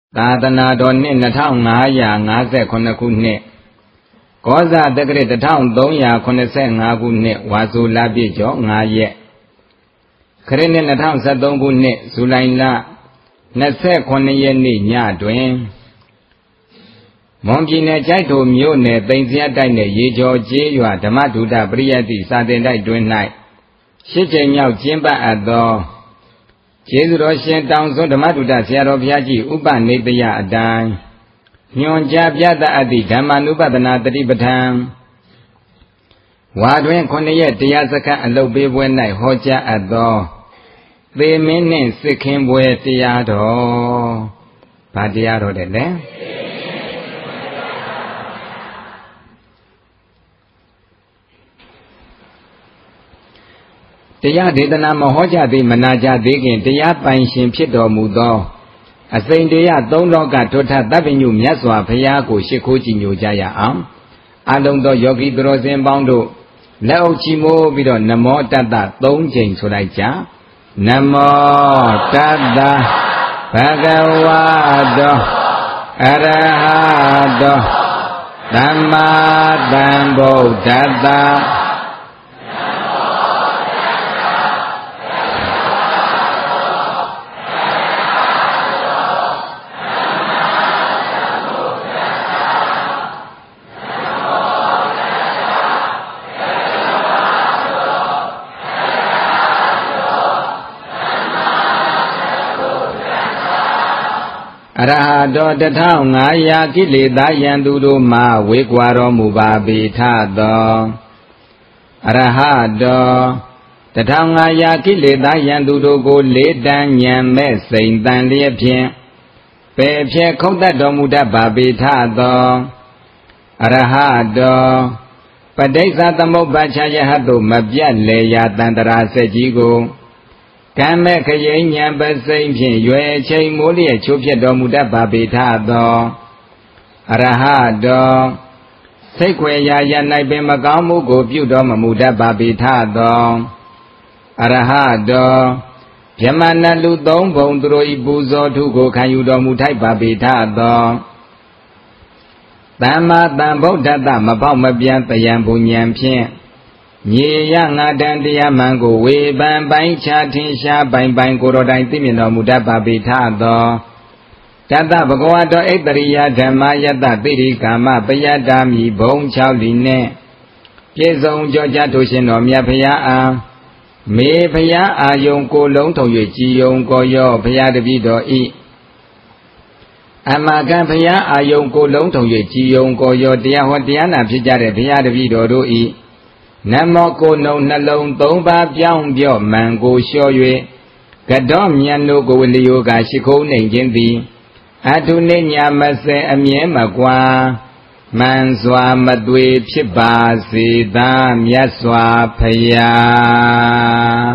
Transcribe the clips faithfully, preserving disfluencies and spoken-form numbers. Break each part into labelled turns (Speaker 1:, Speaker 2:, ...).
Speaker 1: သာသနာတော်နှစ်နှစ်ထောင်ငါးရာငါးဆယ်ခုနှစ်ခုနှစ်ကောဇာတက္ကရာတစ်ထောင်သုံးရာခုနှစ်ဆယ်ငါးခုနှစ်ဝါဆိုလပြည့်ကျော်ငါးရက်ခရစ်နှစ်နှစ်ထောင်ဆယ်သုံးခုနှစ်ဇူလိုင်လနှစ်ဆယ်ခုနှစ်ရက်နေ့ညတွင်မွန်ပြည်နယ်ကျိုက်ထိုမြို့နယ်သိမ်စရတိုက်နယ်ရေကျော်ကျေးရွာဓမ္မဒုဒပရိယတ္တိစာသင်တိုက်တွင်၌ရှစ်ကြိမ်မြောက်ကျင်းပအပ်သောကျေးဇူးတော်ရှင်တောင်စွန်းဓမ္မဒုဒဆရာတော်ဘုရားကြီးဥပနိတယအတိုင်းညွန်ကြားပြသအပ်သည့်ဓမ္မနုပဒနာတတိပဋ္ဌာန်ဝါတွင်ခုနှစ်ရက်တရားစခန်းအလုပ်ပေးပွဲ၌ဟောကြားအပ်သောသေမင်းနှင့်စစ်ခင်းပွဲတရားတော်ဗာတရားတော်တဲ့လေတရားဒေသနာမဟောကြားသေးမနာကြသေးခင်တရားပိုင်ရှင်ဖြစ်တော်မူသောအစိမ့်တရားသုံးလောကထွဋ်ထသဗ္ဗညုမြတ်စွာဘုရားကိုရှိခိုးကြည်ညိုကြရအောင်အလုံးသောယောဂီသူတော်စင်ပေါင်းတို့လက်အုပ်ချီးမိုးပြီးတော့နမောတတ္တသုံးကြိမ်ဆိုလိုက်ကြနမောတတ္တဘဂဝတောအရဟတောသမ္မာသမ္ဗုဒ္ဓတ္တအရဟတောတထောင်ငါးရာကိလေသာယံသူတို့မှဝေကွာတော်မူပါပေထသောအရဟတောတထောင်ငါးရာကိလေသာယံသူတို့ကိုလေးတန်းညံမဲ့စိန်တန်လျက်ဖြင့်ပယ်ဖြဲခုတ်တတ်တော်မူတတ်ပါပေထသောအရဟတောပဋိစ္စသမုပ္ပါချယဟတုမပြတ်လေရာတန္တရာစက်ကြီးကိုကံမဲ့ခရိညာပစိမ့်ဖြင့်ရွယ်ချိန်မိုးလျက်ချိုးပြတ်တော်မူတတ်ပါပေထသောအရဟတောစိတ်ခွေရာရ၌ပင်မကောင်းမှုကိုပြုတော်မမူတတ်ပါပေထသောအရဟတောဗြဟ္မဏလူသုံးဘုံသူတို့ဤပူဇော်ထုကိုခံယူတော်မူထိုက်ပါပေထသောသမ္မာသမ္ဗုဒ္ဓတ္တမပေါက်မပြန်တယံဘုံဉဏ်ဖြင့်မြေရငါတန်တရားမှန်ကိုဝေပံပိုင်းခြားထင်ရှားပိုင်ပိုင်ကိုယ်တော်တိုင်သိမြင်တော်မူတတ်ပါပေထသောတတ္တဘဂဝတောဣတရိယဓမ္မယတ္တတိရိကာမပယတ္တာမိဘုံ၆လီနှင့်ပြည့်စုံကြောကြားထိုရှင်တော်မြတ်ဖရာအားမေဖရာအာယုံကိုလုံးထုံ၍ကြည်ယုံကိုရောဖရာတပည့်တော်ဤအမကံဖရာအာယုံကိုလုံးထုံ၍ကြည်ယုံကိုရောတရားဟောတရားနာဖြစ်ကြတဲ့ဖရာတပည့်တော်တို့ဤနမောကိုနှုံနှလုံးသုံးပါးပြောင်းပြော့မှန်ကိုလျှော်၍ကတော်မြတ်တို့ကိုလျိုကရှိခိုးနှိမ်ခြင်းသည်အထုနေညာမစဲအမြဲမကွာမှန်စွာမသွေဖြစ်ပါစေသာမြတ်စွာဘုရား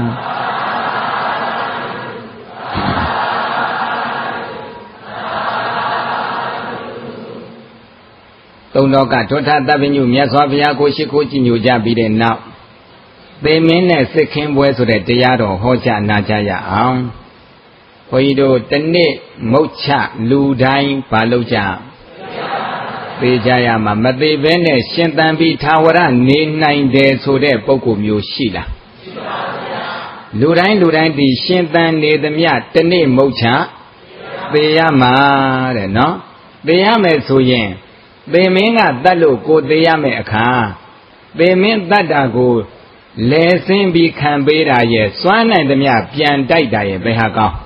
Speaker 1: သုံးလောကထွဋ်ထသဗ္ဗညုမြတ်စွာဘုရားကိုရှိခိုးကြည်ညိုကြပြီးတဲ့နောက်သေမင်းနဲ့စစ်ခင်းပွဲဆိုတဲ့တရားတော်ဟောကြားနာကြရအောင်ဘုန်းကြီးတို့တနေ့မုတ်ချလူတိုင်းဘာလုပ်ကြသေကြရမှာမသေးဘဲနဲ့ရှင်သန်ပြီးသာဝရနေနိုင်တယ်ဆိုတဲ့ပုဂ္ဂိုလ်မျိုးရှိလားရှိပါဘူးဗျာလူတိုင်းလူတိုင်းဒီရှင်သန်နေသမျှတနေ့မုတ်ချသေရမှာတဲ့နော်သေရမယ်ဆိုရင်သေမင်းကတတ်လို့ကိုသေးရမယ့်အခါသေမင်းတတ်တာကိုလဲဆင်းပြီးခံပေးတာရဲ့စွမ်းနိုင်သမျှပြန်တိုက်တာရဲ့ဘယ်ဟာကောင်း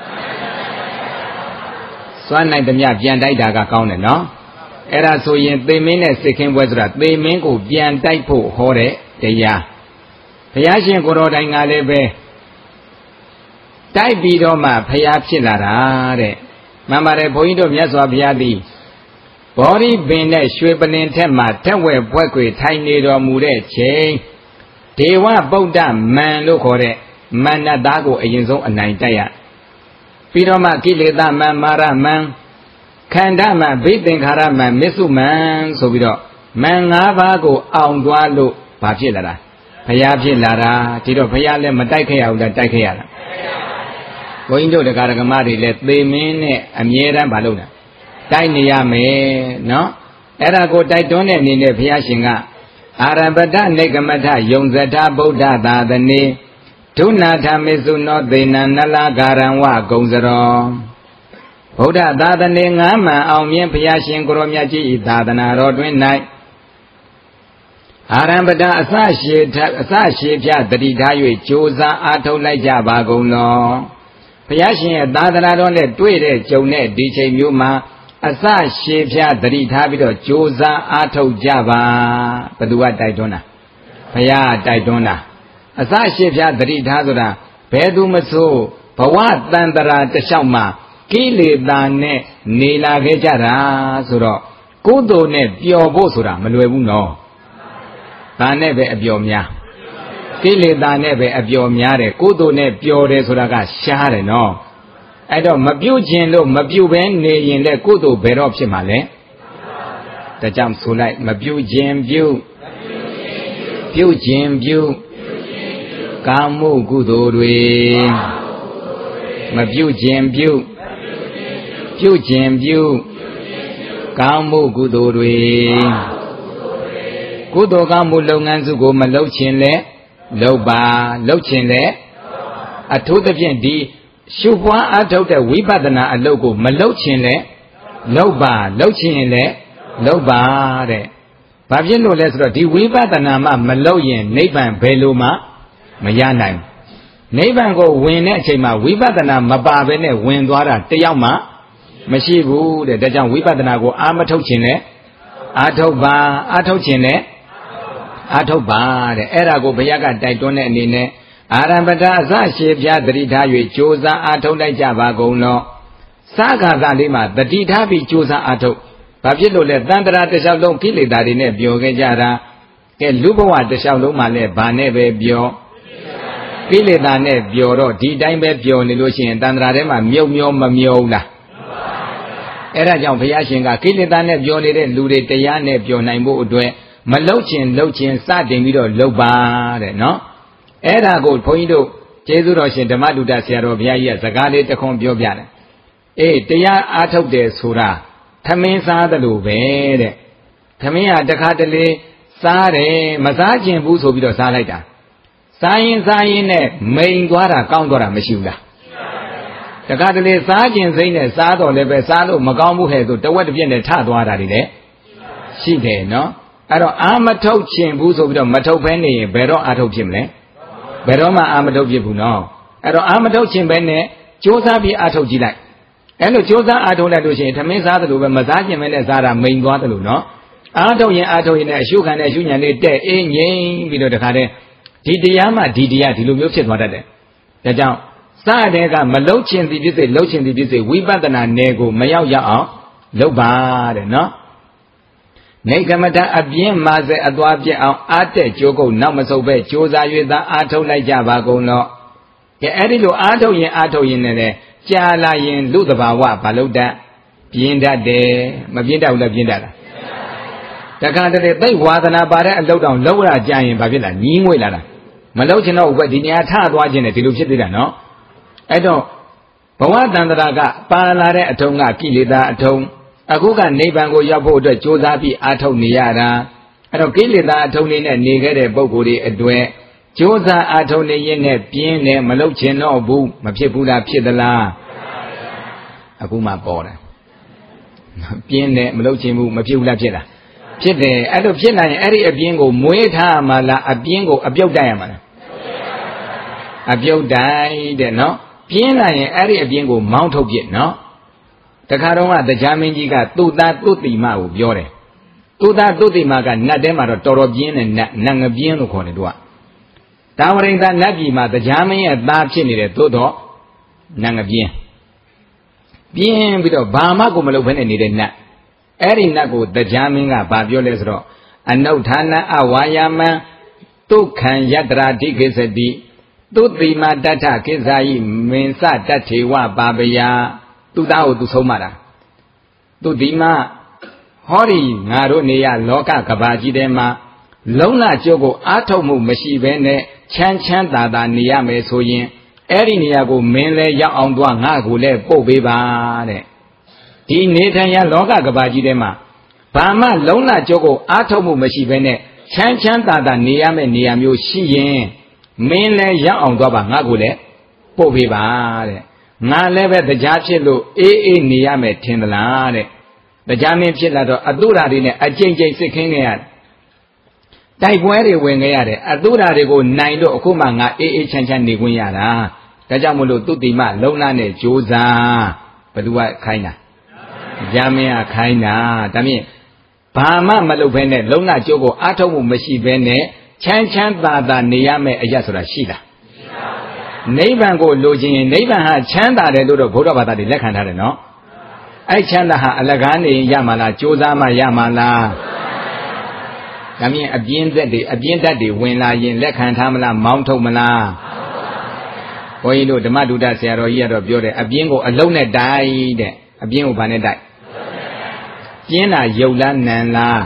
Speaker 1: စွမ်းနိုင်သမျှပြန်တိုက်တာကကောင်းတယ်နော်အဲ့ဒါဆိုရင်သေမင်းနဲ့စစ်ခင်းပွဲဆိုတာသေမင်းကိုပြန်တိုက်ဖို့ဟောတဲ့တရားဘုရားရှင်ကိုယ်တော်တိုင်ကလည်းပဲတိုက်ပြီးတော့မှဘုရားဖြစ်လာတာတဲ့မှန်ပါတယ်ဘုန်းကြီးတို့မြတ်စွာဘုရားသည်ဘောဓိပင်နဲ့ရွှေပလင်ထက်မှတက်ဝဲဘွက်ခွေထိုင်နေတော်မူတဲ့ချိန်ဒေဝဗုဒ္ဓမန်လို့ခေါ်တဲ့မန္တသားကိုအရင်ဆုံးအနိုင်တိုက်ရပြီးတော့မှကိလေသာမန်မာရမန်ခန္ဓာမန်ဘိသင်္ခါရမန်မစ္စုမန်ဆိုပြီးတော့မန်၅ပါးကိုအောင်သွားလို့ဘာဖြစ်လာတာဘုရားဖြစ်လာတာဒီတော့ဘုရားလည်းမတိုက်ခဲ့ရဘူးလားတိုက်ခဲ့ရတာဘုန်းကြီးတို့တရားဓမ္မတွေလည်းသေမင်းနဲ့အမြဲတမ်းမလုပ်တာတိုက်နေရမယ်နော်အဲ့ဒါကိုတိုက်တွန်းတဲ့အနေနဲ့ဘုရားရှင်ကအာရပတနေကမထယုံဇထဗုဒ္ဓသာသနေဒုနာထမေစုနောသေနနလာဂရံဝဂုံစရောဗုဒ္ဓသာသနေငါးမှန်အောင်မြင်ဘုရားရှင်ကိုရောမြတ်ကြီးဤသာသနာတော်တွင်၌အာရပတအစရှိထအစရှိဖြတတိထား၍ကြိုးစားအားထုတ်လိုက်ကြပါကုန်လောဘုရားရှင်ရဲ့သာသနာတော်နဲ့တွေ့တဲ့ကြုံတဲ့ဒီချိန်မျိုးမှာအစရှည်ဖြားတတိထားပြီးတော့ကြိုးစားအားထုတ်ကြပါဘယ်သူကတိုက်တွန်းတာဘုရားတိုက်တွန်းတာအစရှည်ဖြားတတိထားဆိုတာဘယ်သူမဆိုဘဝတန်တရာတလျှောက်မှာကိလေသာနဲ့နေလာခဲ့ကြတာဆိုတော့ကုသိုလ်နဲ့ပျော်ဖို့ဆိုတာမလွယ်ဘူးနော်ဒါနဲ့ပဲအပျော်များကိလေသာနဲ့ပဲအပျော်များတယ်ကုသိုလ်နဲ့ပျော်တယ်ဆိုတာကရှားတယ်နော်အဲ့တော့မပြုတ်ခြင်းလို့မပြုတ်ဘဲနေရင်လည်းကုသိုလ်ဘယ်တော့ဖြစ်မှာလဲဒါကြောင့်ဆိုလိုက်မပြုတ်ခြင်းပြုတ်ပြုတ်ခြင်းပြုတ်ကာမှုကုသိုလ်တွေမပြုတ်ခြင်းပြုတ်ပြုတ်ခြင်းပြုတ်ကာမှုကုသိုလ်တွေကုသိုလ်ကောင်းမှုလုပ်ငန်းစုကိုမလုပ်ခြင်းလဲလုပ်ပါလုပ်ခြင်းလဲအထူးသဖြင့်ဒီရှုပွားအားထုတ်တဲ့ဝိပဿနာအလုပ်ကိုမလုပ်ခြင်းလဲလုပ်ပါလုပ်ခြင်းရင်လဲလုပ်ပါတဲ့ဘာဖြစ်လို့လဲဆိုတော့ဒီဝိပဿနာမှမလုပ်ရင်နိဗ္ဗာန်ဘယ်လိုမှမရနိုင်နိဗ္ဗာန်ကိုဝင်တဲ့အချိန်မှာဝိပဿနာမပါဘဲနဲ့ဝင်သွားတာတယောက်မှမရှိဘူးတဲ့ဒါကြောင့်ဝိပဿနာကိုအာမထုတ်ခြင်းလဲအာထုတ်ပါအာထုတ်ခြင်းလဲအာထုတ်ပါတဲ့အဲ့ဒါကိုဘုရားကတိုက်တွန်းတဲ့အနေနဲ့အာရပတအစရှိဖြာတတိထား၍ကြိုးစားအားထုတ်လိုက်ကြပါကုန်လောစကားသားလေးမှာတတိထားပြီးကြိုးစားအားထုတ်ဘာဖြစ်လို့လဲတန်တရာတစ်လျှောက်လုံးကိလေသာတွေနဲ့ပျော်ခဲ့ကြတာကဲလူဘဝတစ်လျှောက်လုံးမှာလည်းဘာနဲ့ပဲပျော်ကိလေသာနဲ့ပျော်တော့ဒီတိုင်းပဲပျော်နေလို့ရှိရင်တန်တရာထဲမှာမြုပ်မျောမမျောဘူးလားအဲ့ဒါကြောင့်ဘုရားရှင်ကကိလေသာနဲ့ပျော်နေတဲ့လူတွေတရားနဲ့ပျော်နိုင်ဖို့အတွက်မလှုပ်ခြင်းလှုပ်ခြင်းစတင်ပြီးတော့လှုပ်ပါတဲ့နော်အဲ့ဒါကိုဘုန်းကြီးတို့ကျေးဇူးတော်ရှင်ဓမ္မတုဒ္ဒဆရာတော်ဘုရားကြီးကစကားလေးတစ်ခွန်းပြောပြတယ်အေးတရားအားထုတ်တယ်ဆိုတာသမင်းစားတယ်လို့ပဲတဲ့သမင်းကတခါတလေစားတယ်မစားခြင်းဘူးဆိုပြီးတော့စားလိုက်တာစားရင်စားရင်နဲ့မိန်သွားတာကောင်းသွားတာမရှိဘူးလားတခါတလေစားခြင်းစိမ့်နဲ့စားတော့လည်းပဲစားလို့မကောင်းဘူးဟဲ့ဆိုတဝက်တစ်ပြက်နဲ့ထသွားတာတွေလည်းရှိတယ်နော်အဲ့တော့အာမထုတ်ခြင်းဘူးဆိုပြီးတော့မထုတ်ဘဲနေရင်ဘယ်တော့အာထုတ်ဖြစ်မလဲဘယ်တော့မှအာမထုတ်ဖြစ်ဘူးနော်အဲ့တော့အာမထုတ်ခြင်းပဲနဲ့ကြိုးစားပြီးအာထုတ်ကြည့်လိုက်အဲ့လိုကြိုးစားအာထုတ်လိုက်လို့ရှိရင်သမင်းစားတယ်လို့ပဲမစားခြင်းပဲနဲ့စားတာမိန်သွားတယ်လို့နော်အာထုတ်ရင်အာထုတ်ရင်လည်းအရှုခံတဲ့အရှုညံလေးတဲ့အေးငြိမ်ပြီးတော့တခါတည်းဒီတရားမှဒီတရားဒီလိုမျိုးဖြစ်သွားတတ်တယ်ဒါကြောင့်စတဲ့ကမလှုပ်ခြင်းသည်ဖြစ်စေလှုပ်ခြင်းသည်ဖြစ်စေဝိပဿနာနယ်ကိုမရောက်ရအောင်လုပ်ပါတဲ့နော်နေကမထအပြင်းမာစေအသွားပြက်အောင်အားတက်ကြိုးကုပ်နောက်မဆုတ်ပဲကြိုးစား၍သာအားထုတ်လိုက်ကြပါကုန်တော့ကဲအဲ့ဒီလိုအားထုတ်ရင်အားထုတ်ရင်လည်းကြာလာရင်လူတဘာဝဘာလို့တတ်ပြင်းတတ်တယ်မပြင်းတတ်ဘူးလားပြင်းတတ်လားတခါတည်းသိဝါသနာပါတဲ့အလုပ်တောင်လောက်ရကြရင်ဘာဖြစ်လားညီးငွေလာတာမလောက်ချင်တော့ဘူးဒီနေရာထသွားခြင်းနဲ့ဒီလိုဖြစ်သေးတာနော်အဲ့တော့ဘဝတန်တရာကပါလာတဲ့အထုံးကကိလေသာအထုံးအခုကနိဗ္ဗာန်ကိုရောက်ဖို့အတွက်ကြိုးစားပြီးအားထုတ်နေရတာအဲ့တော့ကိလေသာအထုံးလေးနဲ့နေခဲ့တဲ့ပုဂ္ဂိုလ်တွေအတွက်ကြိုးစားအားထုတ်နေရင်နဲ့ပြင်းတယ်မလုပ်ချင်တော့ဘူးမဖြစ်ဘူးလားဖြစ်သလားအခုမှပေါ်တယ်ပြင်းတယ်မလုပ်ချင်ဘူးမဖြစ်ဘူးလားဖြစ်လားဖြစ်တယ်အဲ့လိုဖြစ်နိုင်ရင်အဲ့ဒီအပြင်းကိုမွေးထားမှလားအပြင်းကိုအပြုတ်တိုက်ရမှာလားအပြုတ်တိုက်တဲ့နော်ပြင်းလာရင်အဲ့ဒီအပြင်းကိုမောင်းထုတ်ပြစ်နော်တခါတော့ကတရားမင်းကြီးကသူ့သားသူ့တိမကိုပြောတယ်သူ့သားသူ့တိမကနတ်တဲမှာတော့တော်တော်ပြင်းတဲ့နတ်နတ်ငပြင်းလို့ခေါ်တယ်သူကတာဝရိန်သာနတ်ပြည်မှာတရားမင်းရဲ့သားဖြစ်နေတယ်သို့တော့နတ်ငပြင်းပြင်းပြီးတော့ဘာမှကိုမလုပ်ဘဲနဲ့နေတဲ့နတ်အဲ့ဒီနတ်ကိုတရားမင်းကဘာပြောလဲဆိုတော့အနုဌာနအဝါယာမံဒုက္ခံယတရာဓိကိစ္စတိသူတိမတထကိစ္ဆာယိမင်္စတထေဝပါပယသူသားကိုသူဆုံးမတာသူဒီမဟောဒီငါတို့နေရလောကကဘာကြီးထဲမှာလုံလကျုပ်ကိုအာထုတ်မှုမရှိဘဲနဲ့ချမ်းချမ်းသာသာနေရမယ်ဆိုရင်အဲ့ဒီနေရာကိုမင်းလဲရောက်အောင်သွားငါကိုလဲပို့ပေးပါတဲ့ဒီနေထိုင်ရလောကကဘာကြီးထဲမှာဘာမှလုံးလကြောကိုအားထုတ်မှုမရှိဘဲနဲ့ချမ်းချမ်းသာသာနေရမယ့်နေရာမျိုးရှိရင်မင်းလဲရောက်အောင်သွားပါငါကိုလဲပို့ပေးပါတဲ့ငါလည်းပဲတရားဖြစ်လို့အေးအေးနေရမယ်ထင်သလားတဲ့တရားမင်းဖြစ်လာတော့အတုဓာတွေနဲ့အကျိန်ကျိန်စစ်ခင်းနေရတယ်တိုက်ပွဲတွေဝင်ခဲ့ရတယ်အတုဓာတွေကိုနိုင်လို့အခုမှငါအေးအေးချမ်းချမ်းနေခွင့်ရတာဒါကြောင့်မလို့သူတိမလုံလနဲ့ကြိုးစားဘသူကခိုင်းတာတရားမင်းကခိုင်းတာဒါမြင်ဘာမှမလုပ်ဘဲနဲ့လုံလကြိုးကိုအားထုတ်မှုမရှိဘဲနဲ့ချမ်းချမ်းသာသာနေရမယ်အရာဆိုတာရှိလားနိဗ္ဗာန်ကိုလိုချင်ရင်နိဗ္ဗာန်ဟာချမ်းသာတယ်လို့တော့ဘုရားဘာသာတွေလက်ခံထားတယ်နော်အဲ့ချမ်းသာဟာအလကားနေရမှာလားကြိုးစားမှရမှာလားဒါမြင်အပြင်းသက်တွေအပြင်းတတ်တွေဝင်လာရင်လက်ခံထားမလားမောင်းထုတ်မလားဘုန်းကြီးတို့ဓမ္မဒုဒ္ဒဆရာတော်ကြီးကတော့ပြောတယ်အပြင်းကိုအလုံးနဲ့တိုက်တဲ့အပြင်းကိုဘာနဲ့တိုက်ပြင်းတာယုတ်လားနံလား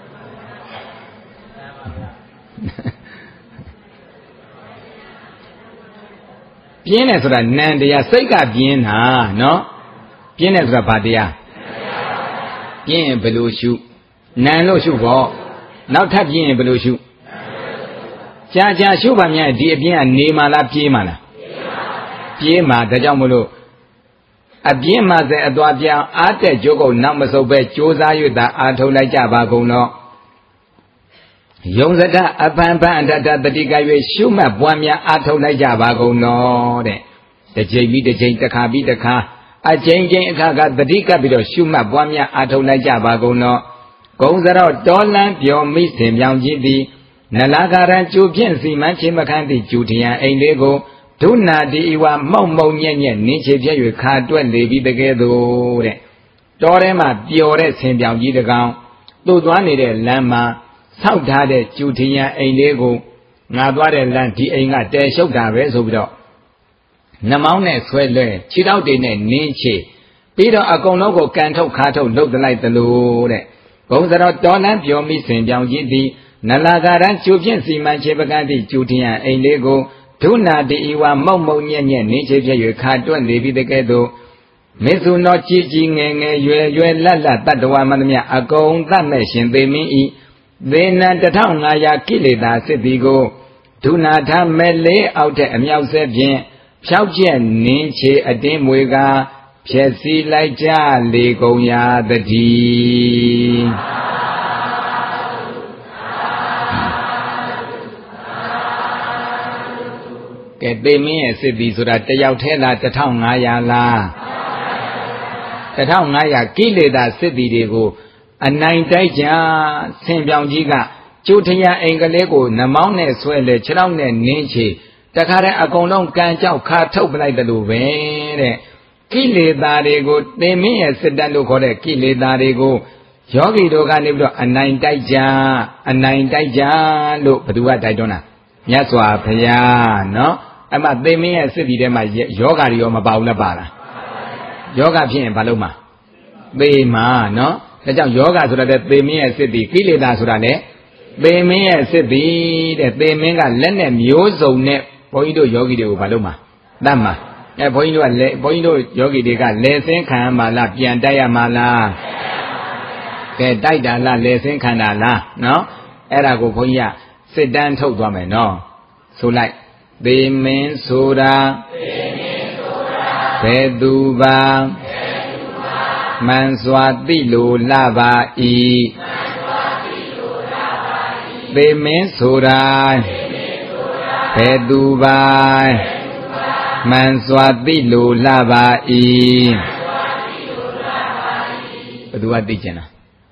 Speaker 1: ပြင်းတယ်ဆိုတာနံတရားစိတ်ကပြင်းတာနော်ပြင်းတယ်ဆိုတာဘာတရားပြင်းရင်ဘယ်လိုရှုနံလို့ရှုဖို့နောက်ထပ်ပြင်းရင်ဘယ်လိုရှုကြာကြာရှုပါများဒီအပြင်းကနေမှလားပြေးမှလားပြေးမှဒါကြောင့်မလို့အပြင်းမှစေအသွားပြောင်းအားတက်ကြိုးကုန်နောက်မဆုပ်ပဲကြိုးစား၍သာအားထုတ်လိုက်ကြပါကုန်တော့ယုံစဒအပန်ပန်အတ္တတတိက၍ရှုမှတ်ပွားများအားထုတ်လိုက်ကြပါကုန်တော့တဲ့တစ်ချိန်ပြီးတစ်ချိန်တစ်ခါပြီးတစ်ခါအချိန်ချင်းအခါကတတိကပ်ပြီးတော့ရှုမှတ်ပွားများအားထုတ်လိုက်ကြပါကုန်တော့ဂုံစရောတောလန်းပြောမိစဉ်ပြောင်းခြင်းသည်နလာကာရံကျူဖြင့်စီမံခြင်းမခန့်သည့်ကျူထယံအိမ်လေးကိုဒုနာတိဤဝမောက်မောက်ညက်ညက်နင်းချေပြည့်၍ခါတွက်လေပြီးတကယ်သို့တဲ့တောထဲမှာပျော်တဲ့ဆင်ပြောင်ကြီးတကောင်သူ့သွားနေတဲ့လမ်းမှာဆောက်ထားတဲ့ကျူထယံအိမ်လေးကိုငါသွားတဲ့လမ်းဒီအိမ်ကတဲရှုပ်တာပဲဆိုပြီးတော့နှမောင်းနဲ့ဆွဲလွဲခြေထောက်တွေနဲ့နင်းချေပြီးတော့အကုန်လုံးကိုကန်ထုတ်ခါထုတ်လှုပ်တလိုက်သလိုတဲ့ဘုံစရောတော်လန်းပြောမိစဉ်ပြောင်းကြီးသည်နလာကာရံကျူဖြင့်စီမံခြေပကံသည့်ကျူထယံအိမ်လေးကိုဒုနာတိဤဝမောက်မောက်ညက်ညက်နင်းချေပြည့်၍ခါတွက်နေပြီးတကယ်သို့မေစုနောကြည်ကြည်ငယ်ငယ်ရွယ်ရွယ်လတ်လတ်တတ္တဝါမန္တမြအကုန်သတ်မဲ့ရှင်သေမင်းဤသေနံတထောင်ငါးရာကိလေသာစစ်သည်ကိုဒုနာထမဲ့လေးအောက်တဲ့အမြောက်ဆဲဖြင့်ဖြောက်ကျက်နင်းချေအတင်းမွေကားဖြည့်စည်းလိုက်ကြလေကုန်ရာတည်းကဲသေမင်းရဲ့စစ်သည်ဆိုတာတယောက်ထဲလားတထောင်ငါးရာလားတထောင်ငါးရာကိလေသာစစ်သည်တွေကိုအနိုင်တိုက်ကြဆင်ပြောင်ကြီးကကျိုးထရအိမ်ကလေးကိုနှမောင်းနဲ့ဆွဲလေခြေထောက်နဲ့နင်းချေတခါတည်းအကုန်လုံးကန်ကြောက်ခါထုတ်ပလိုက်တယ်လို့ပဲတဲ့ကိလေသာတွေကိုသေမင်းရဲ့စစ်တမ်းလို့ခေါ်တဲ့ကိလေသာတွေကိုယောဂီတို့ကနေပြီးတော့အနိုင်တိုက်ကြအနိုင်တိုက်ကြလို့ဘယ်သူကတိုက်တွန်းတာမြတ်စွာဘုရားနော်အမှသေမင်းရဲ့စစ်တီထဲမှာယောဂါတွေရောမပါဘူးလားပါလားယောဂဖြစ်ရင်ဘာလို့မှာသေမှာနော်ဒါကြောင့်ယောဂဆိုတာတဲ့သေမင်းရဲ့စစ်တီကိလေသာဆိုတာလေသေမင်းရဲ့စစ်တီတဲ့သေမင်းကလက်နဲ့မျိုးစုံနဲ့ဘုန်းကြီးတို့ယောဂီတွေကိုဘာလို့မှာတတ်မှာအဲဘုန်းကြီးတို့ကလေဘုန်းကြီးတို့ယောဂီတွေကလဲစင်းခံရမှာလားပြန်တိုက်ရမှာလားကဲတိုက်တာလားလဲစင်းခံတာလားနော်အဲ့ဒါကိုဘုန်းကြီးကစစ်တမ်းထုတ်သွားမယ်နော်ဆိုလိုက်သေမင်းဆိုတာသေမင်းဆိုတာဘယ်သူပါဘယ်သူပါမှန်စွာသိလို့လှပါ၏မှန်စွာသိလို့လှပါ၏သေမင်းဆိုတာသေမင်းဆိုတာဘယ်သူပါဘယ်သူပါမှန်စွာသိလို့လှပါ၏မှန်စွာသိလို့လှပါ၏ဘယ်သူကသိကျင်လား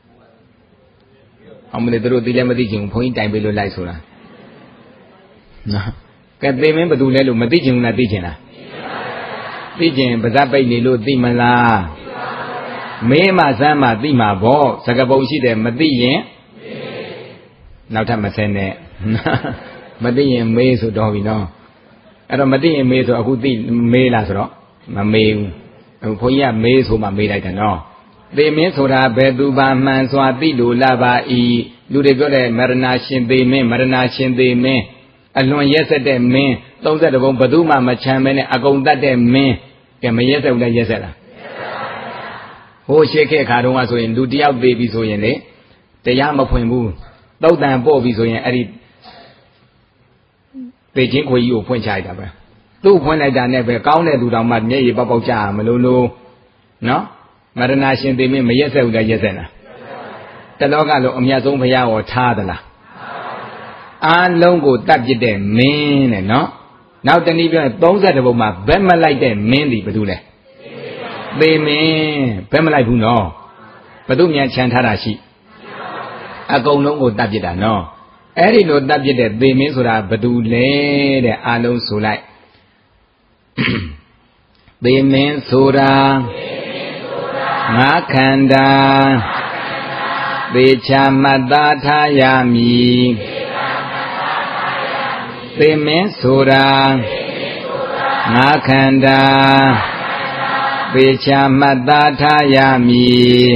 Speaker 1: အောင်မလေးတို့သိလည်းမသိချင်ဘူးဘုန်းကြီးတိုင်ပေးလို့လိုက်ဆိုတာနော်ကဲသေမင်းဘယ်သူလဲလို့မသိချင်ဘူးလားသိချင်လားသိချင်ပါဇက်ပိတ်နေလို့သိမလားမေးမှစမ်းမှသိမှာပေါ့စကပုံရှိတယ်မသိရင်နောက်ထပ်မဆဲနဲ့မသိရင်မေးဆိုတော့ပြီနော်အဲ့တော့မသိရင်မေးဆိုအခုသိမေးလားဆိုတော့မမေးဘူးအခုဘုန်းကြီးကမေးဆိုမှမေးလိုက်တယ်နော်သေမင်းဆိုတာဘယ်သူပါမှန်စွာသိလို့လာပါ၏လူတွေပြောတယ်မရဏရှင်သေမင်းမရဏရှင်သေမင်းအလွန်ရက်စက်တဲ့မင်းသုံးဆယ်တဘုံဘသူမှမချမ်းမဲနဲ့အကုန်တတ်တဲ့မင်းကဲမရက်စက်ဘူးလားရက်စက်လားဟိုရှေ့ခေတ်ခါတုန်းကဆိုရင်လူတယောက်သေးပြီဆိုရင်လေတရားမဖွင့်ဘူးသုတ်တန်ပို့ပြီဆိုရင်အဲ့ဒီပေချင်းခွေကြီးကိုဖွင့်ချလိုက်တာပဲသူ့ဖွင့်လိုက်တာနဲ့ပဲကောင်းတဲ့လူတော်မှမျက်ရည်ပေါက်ပေါက်ကြမလို့လို့နော်မရဏရှင်သေမင်းမရက်စက်ဘူးလားရက်စက်လားတလောကလုံးအမြတ်ဆုံးဘုရားဟောထားသလားအားလုံးကိုတတ်ပြတဲ့မင်းနဲ့နော်နောက်တနည်းပြောရင်သုံးဆယ်တဘုံမှာဘက်မလိုက်တဲ့မင်းဒီဘယ်သူလဲသေမင်းဘက်မလိုက်ဘူးနော်ဘယ်သူမြန်ချမ်းထားတာရှိအကုန်လုံးကိုတတ်ပြတာနော်အဲ့ဒီလိုတတ်ပြတဲ့သေမင်းဆိုတာဘယ်သူလဲတဲ့အားလုံးဆိုလိုက်သေမင်းဆိုတာငါခန္ဓာသေချာမှတ်သားထားရမည်သေမင်းဆိုတာငါခန္ဓာသေချာမှတ်သားထားရမည်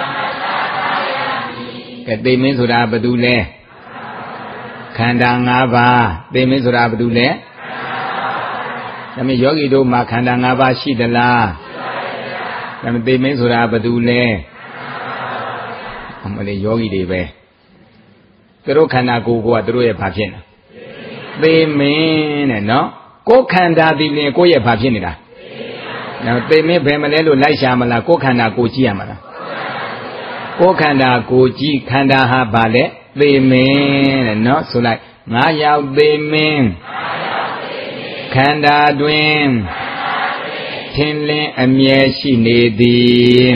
Speaker 1: ကဲသေမင်းဆိုတာဘာတူလဲခန္ဓာ၅ပါးသေမင်းဆိုတာဘာတူလဲဒါပေမဲ့ယောဂီတို့မှာခန္ဓာ၅ပါးရှိသလားဒါပေမဲ့သေမင်းဆိုတာဘာတူလဲအမလေးယောဂီတွေပဲသူတို့ခန္ဓာကိုယ်ကသူတို့ရဲ့ဘာဖြစ်နေသေမင်းတဲ့နော်ကိုယ်ခန္ဓာဒီပြင်ကိုယ့်ရဲ့ဘာဖြစ်နေတာနော်သေမင်းဘယ်မလဲလို့လိုက်ရှာမလားကိုယ်ခန္ဓာကိုယ်ကြည့်ရမလားကိုယ်ခန္ဓာကိုယ်ကြည့်ခန္ဓာဟာဘာလဲသေမင်းတဲ့နော်ဆိုလိုက်ငါရောက်သေမင်းခန္ဓာတွင်ထင်လင်းအမြဲရှိနေသည်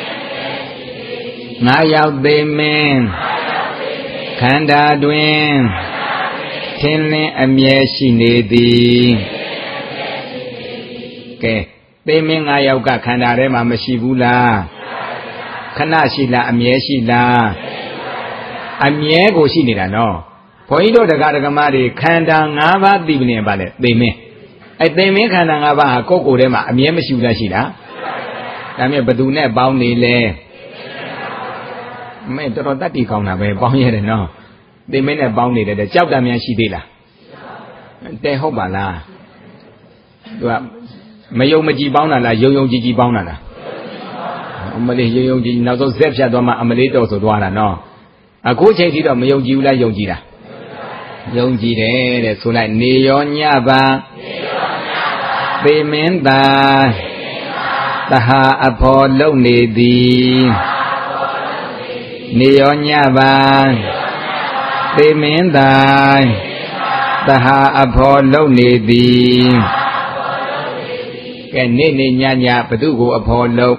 Speaker 1: ငါရောက်သေမင်းခန္ဓာတွင်ထင်လင်းအမြဲရှိနေသည်ကဲသေမင်းငါယောက်ကခန္ဓာထဲမှာမရှိဘူးလားခဏရှိလားအမြဲရှိလားအမြဲကိုရှိနေတာနော်ဘုန်းကြီးတို့တရားဓမ္မတွေခန္ဓာ၅ပါးသိနေပါလေသေမင်းအဲ့သေမင်းခန္ဓာ၅ပါးဟာကိုယ့်ကိုယ်ထဲမှာအမြဲမရှိဘူးလားရှိလားဒါမြဲဘယ်သူနဲ့ပေါင်းနေလဲမဲတော်တော်တတ်တည်ကောင်းတာပဲပေါင်းရတယ်နော်သေမင်းနဲ့ပေါင်းနေတယ်တဲ့ကြောက်တာများရှိသေးလားတဲ့ဟုတ်ပါလားသူကမယုံမကြည်ပေါင်းတာလားယုံယုံကြည်ကြည်ပေါင်းတာလားအမလေးယုံယုံကြည်နောက်ဆုံးဇက်ဖြတ်သွားမှအမလေးတော်ဆိုသွားတာနော်အခုချိန်ထိတော့မယုံကြည်ဘူးလားယုံကြည်တာယုံကြည်တယ်တဲ့ဆိုလိုက်နေရောညပါသေမင်းသာသဟာအဖော်လုံနေသည်နေရောညပါသေမင်းသာသဟာအဖော်လုံနေသည်ကဲနေနေညညဘသူကိုအဖော်လုံ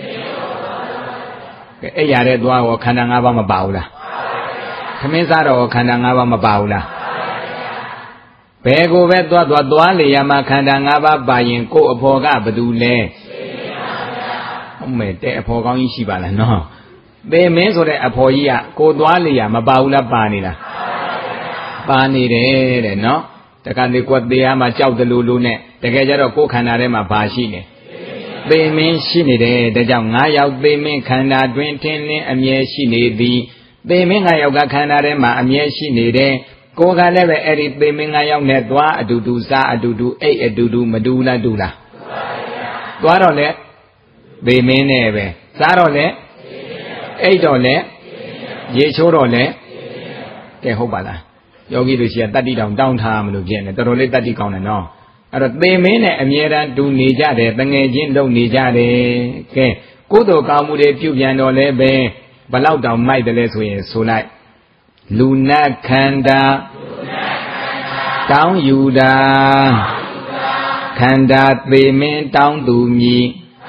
Speaker 1: ကဲအဲ့ရတဲ့သွားရောခန္ဓာ၅ပါးမပါဘူးလားခမင်းစားတော့ခန္ဓာ၅ပါးမပါဘူးလားဘယ်ကိုပဲသွားသွားသွားလေရမှာခန္ဓာ၅ပါးပါရင်ကိုယ်အဖော်ကဘသူလဲဟုတ်မယ်တဲ့အဖော်ကောင်းကြီးရှိပါလားနော်သေမင်းဆိုတဲ့အဖော်ကြီးကကိုသွားလေရမပါဘူးလားပါနေလားပါနေတယ်တဲ့နော်တခါလေကွက်သေးအားမှာကြောက်တယ်လို့လို့နဲ့တကယ်ကြတော့ကိုယ်ခန္ဓာထဲမှာဘာရှိနေသေမင်းရှိနေတယ်ဒါကြောင့်ငါးယောက်သေမင်းခန္ဓာတွင်ထင်းလင်းအမြဲရှိနေသည်သေမင်းငါးယောက်ကခန္ဓာထဲမှာအမြဲရှိနေတယ်ကိုယ်ကလည်းပဲအဲ့ဒီသေမင်းငါးယောက်နဲ့သွားအတူတူစားအတူတူအိတ်အတူတူမတူလားတူလားသွားတော့လေသေမင်းနဲ့ပဲစားတော့လေအိတ်တော့လေရေချိုးတော့လေကဲဟုတ်ပါလားယောဂီတို့ရှိရတတ္တိတောင်တောင်းထားမလို့ဖြစ်နေတော်တော်လေးတတ္တိကောင်းတယ်နော်အဲ့တော့သေမင်းနဲ့အမြဲတမ်းတူနေကြတယ်တငယ်ချင်းလုံနေကြတယ်ကဲကုသိုလ်ကောင်းမှုတွေပြုပြန်တော့လဲပဲဘလောက်တောင်မိုက်တယ်လဲဆိုရင်ဆိုလိုက်လူနတ်ခန္ဓာတောင်းယူတာခန္ဓာသေမင်းတောင်းသူမြည်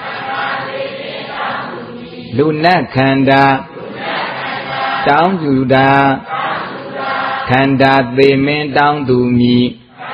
Speaker 1: လူနတ်ခန္ဓာတောင်းယူတာခန္ဓာသေမင်းတောင်းသူမြည်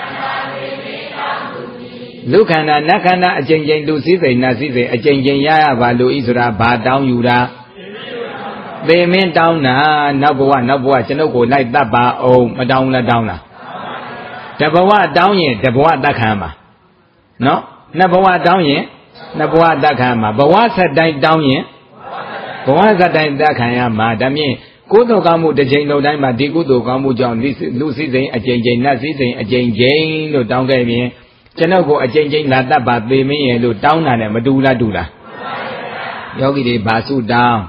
Speaker 1: လူခန္ဓာနတ်ခန္ဓာအကျဉ်းချင်းလူစည်းစိမ်နတ်စည်းစိမ်အကျဉ်းချင်းရရပါလို့ဤဆိုတာဘာတောင်းယူတာသေမင်းတောင်းတာနောက်ဘဝနောက်ဘဝကျွန်ုပ်ကိုလိုက်တတ်ပါအောင်မတောင်းလားတောင်းလားတဘဝတောင်းရင်တဘဝတတ်ခံမှာနော်နှစ်ဘဝတောင်းရင်နှစ်ဘဝတတ်ခံမှာဘဝဆက်တိုင်းတောင်းရင်ဘဝဆက်တိုင်းတတ်ခံရမှာဒါမြင်ကုသိုလ်ကောင်းမှုတစ်ချိန်လုံးတိုင်းမှာဒီကုသိုလ်ကောင်းမှုကြောင့်လူစည်းစိမ်အကျဉ်းချင်းနတ်စည်းစိမ်အကျဉ်းချင်းလို့တောင်းခဲ့ရင်ကျွန်ုပ်ကိုအကျဉ်းချင်းလာတတ်ပါသေမင်းရဲ့လို့တောင်းတာနဲ့မတူလားတူလားယောဂီတွေဘာစုတောင်း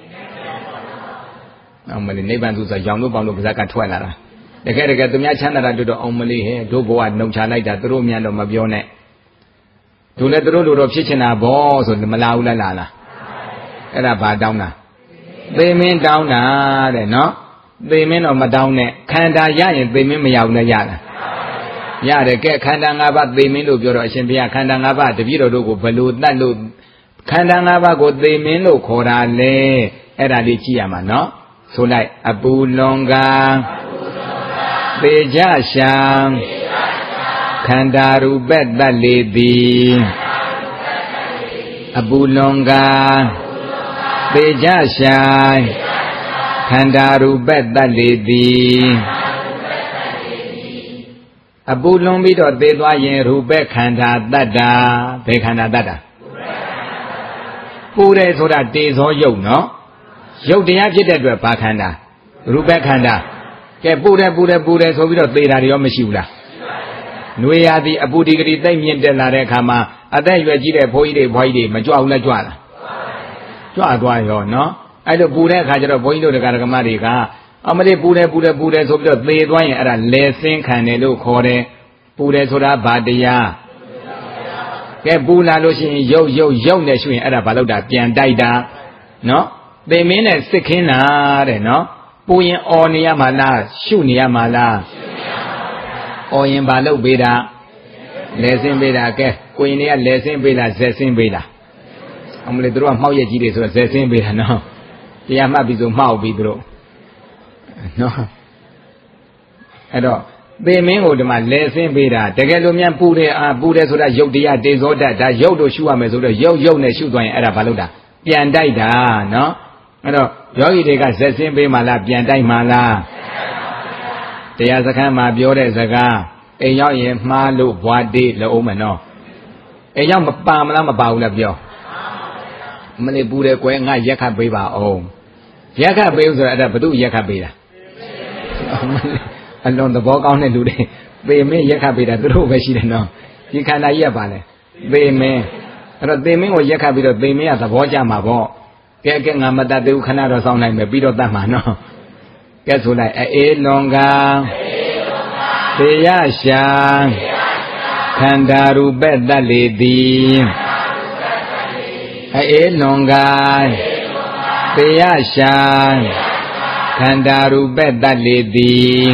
Speaker 1: အောင်မလေးနိဗ္ဗာန်သူဆိုရောင်လို့ပေါင်းလို့ပါဇက်ကထွက်လာတာတကယ်တကယ်သူများချမ်းသာတာတို့တော့အောင်မလေးဟဲ့တို့ဘဝနှုံချလိုက်တာသူတို့များတော့မပြောနဲ့တို့လည်းသူတို့လိုတော့ဖြစ်ချင်တာဗောဆိုမလာဘူးလားလာလားအဲ့ဒါဘာတောင်းတာသေမင်းတောင်းတာတဲ့နော်သေမင်းတော့မတောင်းနဲ့ခန္ဓာရရင်သေမင်းမရဘူးနဲ့ရလားရတယ်ကဲခန္ဓာ၅ပါးသေမင်းလို့ပြောတော့အရှင်ဘုရားခန္ဓာ၅ပါးတပည့်တော်တို့ကိုဘလို့တတ်လို့ခန္ဓာ၅ပါးကိုသေမင်းလို့ခေါ်တာလေအဲ့ဒါလေးကြည့်ရမှာနော်ဆိုလိုက်အပူလွန်ကသေကြရှာခန္ဓာရူပက်တတ်လေသည်အပူလွန်ကသေကြရှာခန္ဓာရူပက်တတ်လေသည်အပူလွန်ပြီးတော့သေသွားရင်ရူပက်ခန္ဓာတတ်တာဘယ်ခန္ဓာတတ်တာပူတယ်ဆိုတာတေဇောယုတ်နော်ရုပ်တရားဖြစ်တဲ့အတွက်ဘာခန္ဓာရူပခန္ဓာကဲပူတယ်ပူတယ်ပူတယ်ဆိုပြီးတော့သေတာတွေရောမရှိဘူးလားနွေရာသီအပူဒီဂရီသိမ့်မြင့်တက်လာတဲ့အခါမှာအသက်ရွယ်ကြီးတဲ့ဘိုးကြီးတွေဘွားကြီးတွေမကြွဘူးလားကြွလားကြွသွားရောနော်အဲ့လိုပူတဲ့အခါကျတော့ဘုန်းကြီးတို့တရားဓမ္မတွေကအမလေးပူတယ်ပူတယ်ပူတယ်ဆိုပြီးတော့သေသွားရင်အဲ့ဒါလေဆင်းခံတယ်လို့ခေါ်တယ်ပူတယ်ဆိုတာဘာတရားကဲပူလာလို့ရှိရင်ရုပ်ရုပ်ရုပ်နဲ့ရှိရင်အဲ့ဒါဘာလို့တာပြန်တိုက်တာနော်သေမင်းနဲ့စစ်ခင်းတာတဲ့နော်ပူရင်အော်နေရမှာလားရှုနေရမှာလားအော်ရင်ဘာလုပ်ပေးတာလဲဆင်းပေးတာကဲကိုရင်တွေကလဲဆင်းပေးလားဇက်ဆင်းပေးလားအမလေးတို့ကမှောက်ရက်ကြီးတွေဆိုတော့ဇက်ဆင်းပေးတာနော်တရားမှတ်ပြီးဆိုမှောက်ပြီးတို့နော်အဲ့တော့သေမင်းကိုဒီမှာလဲဆင်းပေးတာတကယ်လို့မြန်ပူတယ်အာပူတယ်ဆိုတာရုပ်တရားတေဇောတတ်ဒါရုပ်တို့ရှုရမယ်ဆိုတော့ရုပ်ရုပ်နဲ့ရှုသွားရင်အဲ့ဒါဘာလို့တာပြန်တိုက်တာနော်အဲ့တော့ယောဂီတွေကဇက်ဆင်းပေးမှလားပြန်တိုက်မှလားတရားစခန်းမှာပြောတဲ့စကားအိမ်ရောက်ရင်မှားလို့ဘွားတေးလို့အောင်မနော်အိမ်ရောက်မပါမလားမပါဘူးလားပြောမလေးပူတယ်ကွယ်ငါရက်ခတ်ပေးပါအောင်ရက်ခတ်ပေးဆိုတော့အဲ့ဒါဘု து ရက်ခတ်ပေးတာအလွန်သဘောကောင်းတဲ့လူတွေသေမင်းရက်ခတ်ပေးတာသူတို့ပဲရှိတယ်နော်ဒီခန္ဓာကြီးကပါလေသေမင်းအဲ့တော့သေမင်းကိုရက်ခတ်ပြီးတော့သေမင်းကသဘောကျမှာပေါ့ကဲကဲငါမတတ်သေးဘူးခဏတော့စောင့်နိုင်မယ်ပြီးတော့တတ်မှာနော်ကဲဆိုလိုက်အေးလွန်ကသေရရှာခန္ဓာရူပက်တတ်လေသည်အေးလွန်ကသေရရှာခန္ဓာရူပက်တတ်လေသည်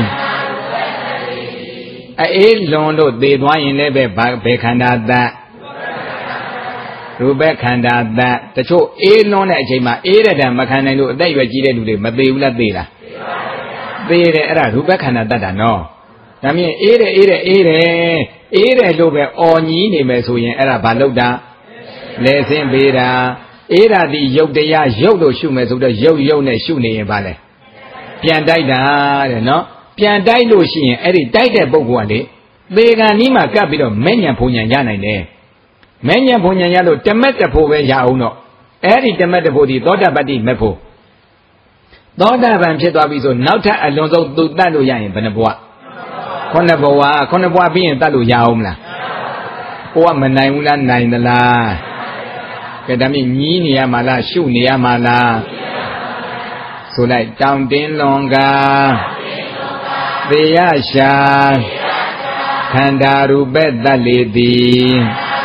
Speaker 1: အေးလွန်လို့သေသွားရင်လည်းပဲဘယ်ခန္ဓာတတ်ရူပခန္ဓာတတ်တချို့အေးလွန်တဲ့အချိန်မှာအေးတဲ့တံမခံနိုင်လို့အသက်ရွယ်ကြီးတဲ့လူတွေမသေးဘူးလားသေလားသေတယ်အဲ့ဒါရူပခန္ဓာတတ်တာနော်ဒါမြင်အေးတယ်အေးတယ်အေးတယ်အေးတယ်လို့ပဲအော်ညီးနေမယ်ဆိုရင်အဲ့ဒါဘာလို့တာလဲဆင်းပေးတာအေးတာဒီရုပ်တရားရုပ်လို့ရှုမယ်ဆိုတော့ရုပ်ရုပ်နဲ့ရှုနေရင်ဘာလဲပြန်တိုက်တာတဲ့နော်ပြန်တိုက်လို့ရှိရင်အဲ့ဒီတိုက်တဲ့ပုဂ္ဂိုလ်ကလေသေကံနီးမှာကပ်ပြီးတော့မဲ့ညံဖုန်ညံရနိုင်တယ်မဲ့ညံဖုန်ညံရလို့တမက်တဖို့ပဲရအောင်တော့အဲ့ဒီတမက်တဖို့ဒီသောတာပတ္တိမဲ့ဖို့သောတာပန်ဖြစ်သွားပြီဆိုနောက်ထပ်အလွန်ဆုံးသူတတ်လို့ရရင်ဘယ်နှဘဝခုနှစ်ဘဝခုနှစ်ဘဝပြီးရင်တတ်လို့ရအောင်မလားဟိုကမနိုင်ဘူးလားနိုင်သလားကဲဒါမြည်ညီးနေရမှာလားရှုနေရမှာလားဆိုလိုက်တောင်တင်းလွန်ကသေရရှာခန္ဓာရူပက်တတ်လေသည်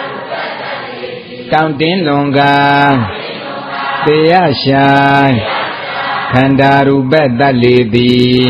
Speaker 1: တောင်တင်းလွန်ကသေရရှာခန္ဓာရူပက်တတ်လေသည်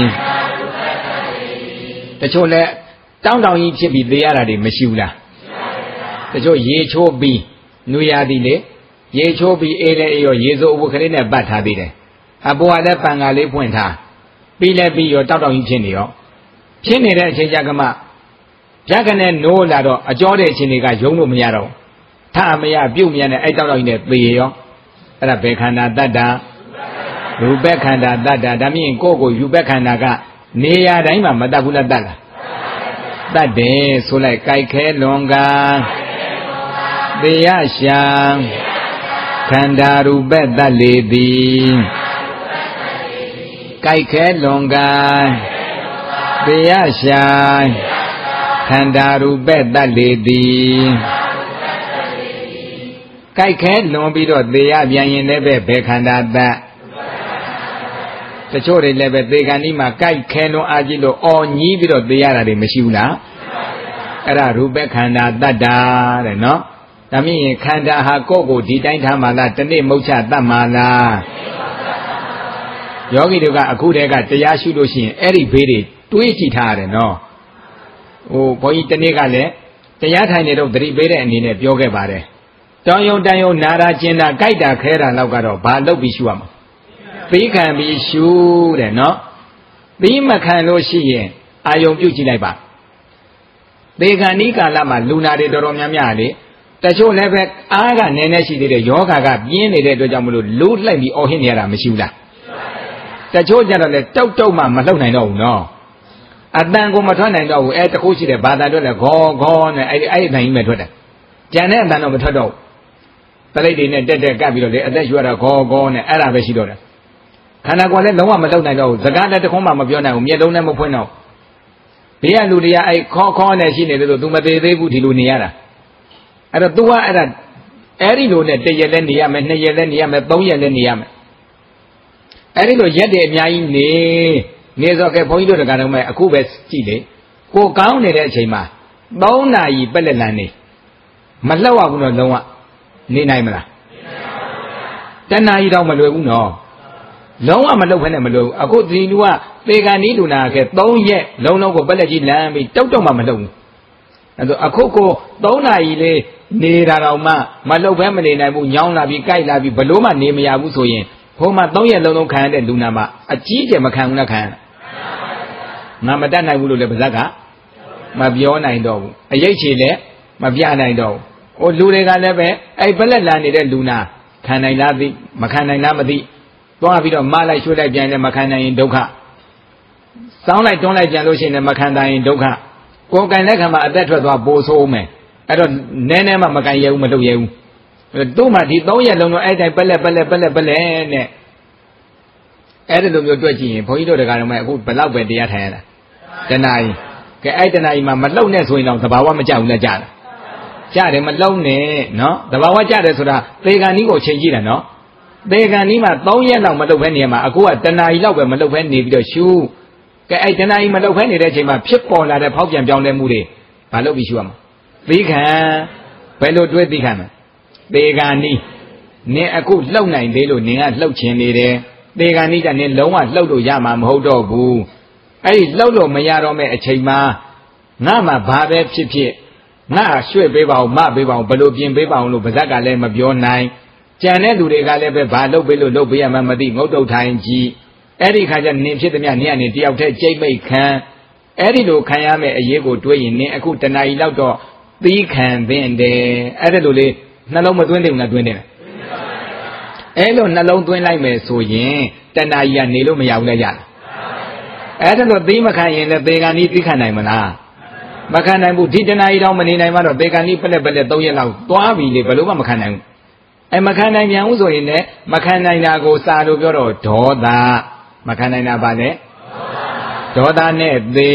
Speaker 1: တချို့လဲတောင်းတောင်ကြီးဖြစ်ပြီးသေရတာတွေမရှိဘူးလားတချို့ရေချိုးပြီးနွေရာသီလေရေချိုးပြီးအေးလဲအေးရောရေစိုးအဝတ်ကလေးနဲ့ပတ်ထားသေးတယ်အပေါ်ကလည်းပန်ကားလေးဖွင့်ထားပြီးလဲပြီးရောတောက်တောက်ကြီးဖြစ်နေရောဖြစ်နေတဲ့အချိန်ကြကမှပြက်ကနေနိုးလာတော့အကျော်တဲ့အချိန်တွေကယုံလို့မရတော့ထမရပြုတ်မရနဲ့အဲ့တောက်တောက်ကြီးနဲ့သေရောအဲ့ဒါဘယ်ခန္ဓာတတ္တာရူပခန္ဓာတတ္တာဒါမြင်ကိုယ့်ကိုယူပခန္ဓာကနေရာတိုင်းမှာမတတ်ဘူးလားတတ်လားတတ်တယ်ဆိုလိုက်ကြိုက်ခဲလွန်ကသေရရှာခန္ဓာရူပက်တတ်လေသည်ကြိုက်ခဲလွန်ကသေရရှာခန္ဓာရူပတတ်လေသည်ကြိုက်ခဲလွန်ပြီးတော့သေရပြန်ရင်လည်းပဲဘယ်ခန္ဓာတတ်တချို့တွေလည်းပဲသေခန္ဒီမှာကြိုက်ခဲလွန်အားကြီးလို့အော်ညီးပြီးတော့သေရတာတွေမရှိဘူးလားအဲ့ဒါရူပခန္ဓာတတ်တာတဲ့နော်ဒါမြင်ရင်ခန္ဓာဟာကိုယ့်ကိုဒီတိုင်းထားမှလားတနေ့မုတ်ချတတ်မှလားယောဂီတို့ကအခုတည်းကတရားရှုလို့ရှိရင်အဲ့ဒီဘေးတွေတွေးကြည့်ထားရတယ်နော်ဟိုဘုန်းကြီးတနေ့ကလည်းတရားထိုင်နေတော့သတိပေးတဲ့အနေနဲ့ပြောခဲ့ပါတယ်တောင်းယုံတန်ယုံနာရာကျင်တာကြိုက်တာခဲတာလောက်ကတော့ဘာလုပ်ပြီးရှုရမှာသိခံပြီးရှုတဲ့နော်သိမခံလို့ရှိရင်အာယုံပြုတ်ကြည့်လိုက်ပါသေခန္ဒီကာလမှာလူနာတွေတော်တော်များများလေတချို့လည်းပဲအားကနည်းနည်းရှိသေးတယ်ယောဂကပြင်းနေတဲ့အတွက်ကြောင့်မလို့လူးလိုက်ပြီးအော်ဟစ်နေရတာမရှိဘူးလားတချို့ကြတော့လေတောက်တောက်မှမလှုပ်နိုင်တော့ဘူးနော်အတန်ကိုမထွက်နိုင်တော့ဘူးအဲတခုရှိတယ်ဘာသာထွက်လဲဂေါဂေါနဲ့အဲ့အဲ့အတန်ကြီးပဲထွက်တယ်ကြံတဲ့အတန်တော့မထွက်တော့ဘူးတလိပ်တွေနဲ့တက်တက်ကပ်ပြီးတော့လေအသက်ရှူရတာဂေါဂေါနဲ့အဲ့ဒါပဲရှိတော့တယ်ခန္ဓာကိုယ်လည်းလုံးဝမလှုပ်နိုင်တော့ဘူးစကားလည်းတခုမှမပြောနိုင်ဘူးမျက်လုံးလည်းမဖွင့်တော့ဘေးကလူတွေကအဲ့ခေါခေါနဲ့ရှိနေတယ်လို့ तू မသေးသေးဘူးဒီလိုနေရတာအဲ့တော့ तू ကအဲ့ဒါအဲ့ဒီလိုနဲ့တရက်လည်းနေရမယ်နှစ်ရက်လည်းနေရမယ်သုံးရက်လည်းနေရမယ်အဲ့ဒီလိုရက်တွေအများကြီးနေနေစောကဲဘုန်းကြီးတို့တက္ကသိုလ်မဲ့အခုပဲကြည့်လေကိုကောင်းနေတဲ့အချိန်မှာသုံးနာရီပက်လက်လန်နေမလှုပ်ရဘူးတော့လုံးဝနေနိုင်မလားတဏှာကြီးတော့မလွယ်ဘူးနော်လုံးဝမလှုပ်ဖ ೇನೆ မလွယ်ဘူးအခုဒီလူကသေကံဤလူနာကဲသုံးရက်လုံးလုံးကိုပက်လက်ကြီးလမ်းပြီးတောက်တောက်မှမလှုပ်ဘူးအဲ့တော့အခုကိုသုံးနာရီလေးနေတာတော့မှမလှုပ်ဘဲမနေနိုင်ဘူးညောင်းလာပြီးကြိုက်လာပြီးဘလို့မှနေမရဘူးဆိုရင်ဘုံမှာသုံးရက်လုံးလုံးခံရတဲ့လူနာမှာအကြီးကျယ်မခံဘူးလားခံရငါမတတ်နိုင်ဘူးလို့လည်းပါဇက်ကမပြောနိုင်တော့ဘူးအရေးချေလည်းမပြနိုင်တော့ဘူးဟိုလူတွေကလည်းပဲအဲ့ပလက်လန်နေတဲ့လူနာခံနိုင်လားသိမခံနိုင်လားမသိသွားပြီးတော့မလိုက်ရွှေ့လိုက်ပြန်လည်းမခံနိုင်ရင်ဒုက္ခစောင်းလိုက်တွန်းလိုက်ပြန်လို့ရှိရင်လည်းမခံနိုင်ရင်ဒုက္ခကိုယ်ကံတဲ့ခံမှာအသက်ထွက်သွားပိုဆိုးမယ်အဲ့တော့နည်းနည်းမှမကန်ရဘူးမလုပ်ရဘူးတို့မှဒီသုံးရက်လုံးလုံးအဲ့တိုင်းပက်လက်ပက်လက်ပက်လက်ပက်လက်နဲ့အဲ့ဒီလိုမျိုးတွေ့ကြည့်ရင်ဘုန်းကြီးတို့တရားတော်မှာအခုဘလောက်ပဲတရားထိုင်ရတာတဏှာကြီးကဲအဲ့တဏှာကြီးမှာမလှုပ်နဲ့ဆိုရင်တော့သဘာဝမကြဘူးလားကြတာကြတယ်မလှုပ်နဲ့နော်သဘာဝကြတယ်ဆိုတာသေကံဤကိုချိန်ကြည့်တယ်နော်သေကံဤမှာသုံးရက်လောက်မလှုပ်ဖဲနေမှာအခုကတဏှာကြီးလောက်ပဲမလှုပ်ဖဲနေပြီးတော့ရှုကဲအဲ့တဏှာကြီးမလှုပ်ဖဲနေတဲ့အချိန်မှာဖြစ်ပေါ်လာတဲ့ဖောက်ပြန်ပြောင်းလဲမှုတွေဘာလုပ်ပြီးရှုရမှာသိခံဘယ်လိုတွေးသိခံမလဲသေကံဤနင်အခုလှုပ်နိုင်သေးလို့နင်ကလှုပ်ချင်နေတယ်သေကံဤကနင်လုံးဝလှုပ်လို့ရမှာမဟုတ်တော့ဘူးအဲ့ဒီလှုပ်လို့မရတော့မဲ့အချိန်မှာငါမှဘာပဲဖြစ်ဖြစ်ငါရွှေ့ပေးပါဦးမပေးပါဦးဘယ်လိုပြင်ပေးပါဦးလို့ပါဇက်ကလည်းမပြောနိုင်ကြံတဲ့လူတွေကလည်းပဲဘာလုပ်ပေးလို့လုပ်ပေးရမှမသိငုတ်တုတ်ထိုင်ကြည့်အဲ့ဒီခါကျနင်ဖြစ်သည်မြနင်ကနေတယောက်တည်းကြိတ်မိတ်ခံအဲ့ဒီလိုခံရမယ့်အရေးကိုတွေးရင်နင်အခုတဏှာကြီးလောက်တော့သီးခံသင့်တယ်အဲ့ဒါလိုလေနှလုံးမသွင်းသေးဘူးလားသွင်းတယ်အဲ့လိုနှလုံးသွင်းလိုက်မယ်ဆိုရင်တဏှာကြီးကနေလို့မရဘူးလေရလားအဲ့ဒါလိုသီးမခံရင်လည်းသေကံဤသီးခံနိုင်မလားမခံနိုင်ဘူးဒီတဏှာကြီးတော့မနေနိုင်မှတော့သေကံဤပလက်ပလက်သုံးရက်လောက်သွားပြီလေဘယ်လို့မှမခံနိုင်ဘူးအဲမခံနိုင်ပြန်ဘူးဆိုရင်လည်းမခံနိုင်တာကိုစာလို့ပြောတော့ဒေါသမခံနိုင်တာပါလေဒေါသနဲ့သေ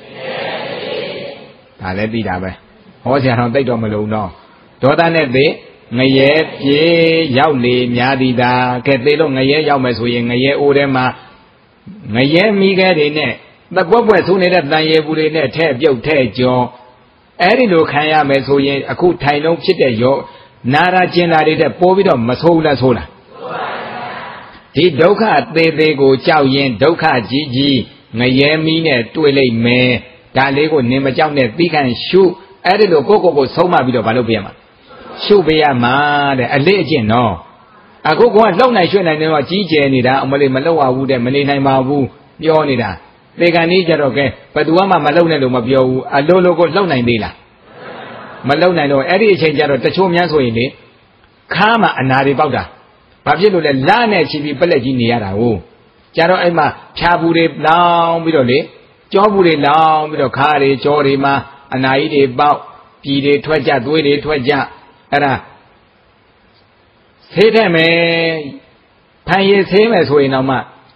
Speaker 1: ဒါလည်းသိတာပဲဟောဆရာတော်သိတော့မလို့တော့ဒေါသနဲ့သေငရဲပြေရောက်လေများသည်သာကဲသေလို့ငရဲရောက်မယ်ဆိုရင်ငရဲအိုးထဲမှာငရဲမိခဲတွေနဲ့သကွက်ပွက်ဆိုးနေတဲ့တန်ရဲဘူးတွေနဲ့ထဲ့ပြုတ်ထဲ့ကြောအဲ့ဒီလိုခံရမယ်ဆိုရင်အခုထိုင်လုံးဖြစ်တဲ့ရောနာရာကျင်တာတွေတဲ့ပိုးပြီးတော့မဆိုးဘူးလားဆိုးလားဒီဒုက္ခသေးသေးကိုကြောက်ရင်ဒုက္ခကြီးကြီးငရဲမီးနဲ့တွေ့လိုက်မယ်ဒါလေးကိုနင်မကြောက်နဲ့သီးခံရှုအဲ့ဒီလိုကိုကိုကိုဆုံးမပြီးတော့မလုပ်ပြရမှာရှုပေးရမှာတဲ့အလေးအကျင့်နော်အခုကလှုပ်နိုင်ရွှေ့နိုင်တယ်တော့ကြီးကျယ်နေတာအမလေးမလှုပ်ရဘူးတဲ့မနေနိုင်ပါဘူးပြောနေတာသေကံကြီးကြတော့ကဲဘယ်သူမှမလှုပ်နဲ့လို့မပြောဘူးအလိုလိုကိုလှုပ်နိုင်သေးလားမလှုပ်နိုင်တော့အဲ့ဒီအချိန်ကျတော့တချို့များဆိုရင်လေခါမှအနာတွေပေါက်တာဘာဖြစ်လို့လဲလနဲ့ချီပြီးပလက်ကြီးနေရတာဟုတ်ကြတော့အဲ့မှာဖြာဘူးတွေလောင်းပြီးတော့လေကြောဘူးတွေလောင်းပြီးတော့ခါတွေကြောတွေမှာအနာကြီးတွေပေါက်ပြည်တွေထွက်ကြသွေးတွေထွက်ကြအဲ့ဒါဆေးထက်မယ်ဖန်ရည်ဆေးမယ်ဆိုရင်တော့မှ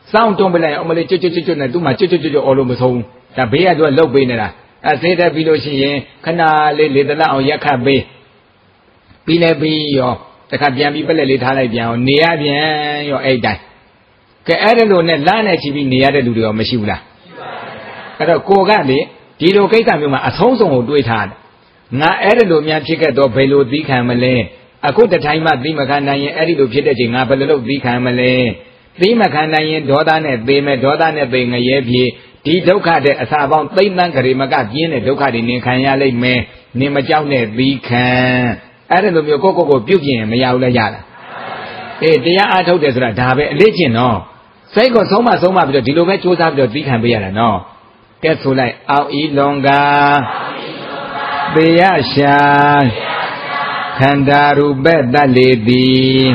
Speaker 1: စောင့်တွန်းပလိုက်အမလေးကျွတ်ကျွတ်ကျွတ်နဲ့သူ့မှာကျွတ်ကျွတ်ကျွတ်အော်လို့မဆုံးဒါဘေးကသူကလှုပ်ပေးနေတာအဲဆေးတက်ပြီးလို့ရှိရင်ခဏလေးလေတလအောင်ရက်ခတ်ပေးပြီးလဲပြီးရောတခါပြန်ပြီးပလက်လေးထားလိုက်ပြန်အောင်နေရပြန်ရောအဲ့တိုင်းကဲအဲ့ဒါလို့နဲ့လမ်းနဲ့ချီပြီးနေရတဲ့လူတွေရောမရှိဘူးလားအဲ့တော့ကိုကလေဒီလိုကိစ္စမျိုးမှာအဆုံးစုံကိုတွေးထားတယ်ငါအဲ့ဒါလိုများဖြစ်ခဲ့တော့ဘယ်လိုသီးခံမလဲအခုတထိုင်မှသီးမခံနိုင်ရင်အဲ့ဒီလိုဖြစ်တဲ့ချိန်ငါဘယ်လိုလုပ်သီးခံမလဲသီးမခံနိုင်ရင်ဒေါသနဲ့သေမယ်ဒေါသနဲ့သေငရဲပြေဒီဒုက္ခတဲ့အစာပေါင်းသိမ့်တန်းကြရေမကပြင်းတဲ့ဒုက္ခတွေနင်ခံရလိမ့်မယ်နင်မကြောက်နဲ့သီးခံအဲ့ဒါလိုမျိုးကိုကိုကိုပြုတ်ပြင်းရင်မရဘူးလဲရလားအေးတရားအားထုတ်တယ်ဆိုတာဒါပဲအလေးကျင့်နော်စိတ်ကိုဆုံးမဆုံးမပြီးတော့ဒီလိုပဲကြိုးစားပြီးတော့သီးခံပေးရတာနော်ကဲဆိုလိုက်အောက်ဤလွန်ကာသေယရှာခန္ဓာရူပတတ်လေသည်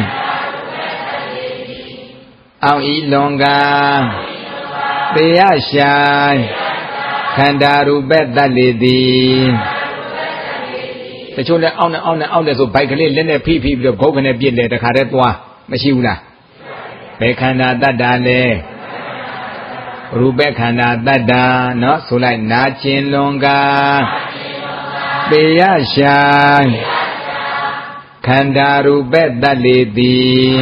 Speaker 1: အောက်ဤလွန်ကာသေယရှာခန္ဓာရူပတတ်လေသည်တချို့လည်းအောက်နဲ့အောက်နဲ့အောက်နဲ့ဆိုဘိုက်ကလေးလက်နဲ့ဖိဖိပြီးတော့ဂုတ်ကနေပြစ်လေတခါတည်းသွားမရှိဘူးလားဘယ်ခန္ဓာတတ်တာလဲရူပခန္ဓာတတ္တာနော်ဆိုလိုက်နာကျင်လွန်ကာပေယရှာခန္ဓာရူပတတ်လေသည်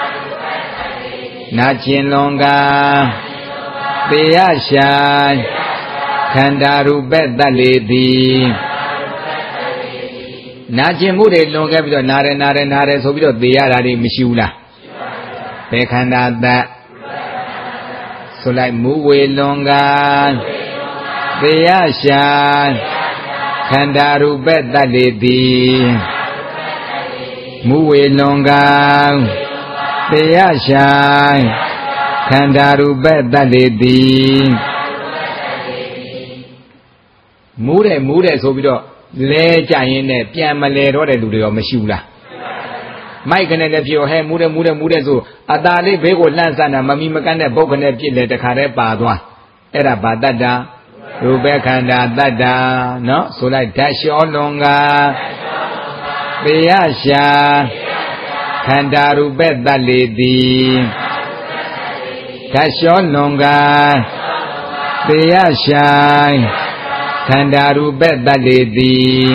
Speaker 1: နာကျင်လွန်ကာပေယရှာခန္ဓာရူပတတ်လေသည်နာကျင်မှုတွေလွန်ခဲ့ပြီးတော့နာတယ်နာတယ်နာတယ်ဆိုပြီးတော့သေရတာတွေမရှိဘူးလားဘယ်ခန္ဓာတတ်ဆိုလိုက်မူဝေလွန်ကာသေယရှာခန္ဓာရူပတတ်လေသည်မူဝေလွန်ကာသေယရှာခန္ဓာရူပတတ်လေသည်မူးတယ်မူးတယ်ဆိုပြီးတော့လဲကြရင်နဲ့ပြန်မလဲတော့တဲ့လူတွေရောမရှိဘူးလားမိုက်ကနေလည်းပြောဟဲမူးတယ်မူးတယ်မူးတယ်ဆိုအตาလေးဘေးကိုလှန့်ဆန်းတာမမီမကန်းတဲ့ပုတ်ကနေပြစ်လေတခါတည်းပါသွားအဲ့ဒါဘာတတ်တာရူပခန္ဓာတတ်တာနော်ဆိုလိုက်ဓာတ်လျှောလွန်ကာသေယရှာခန္ဓာရူပတတ်လေသည်ဓာတ်လျှောလွန်ကာသေယရှာခန္ဓာရူပတတ်လေသည်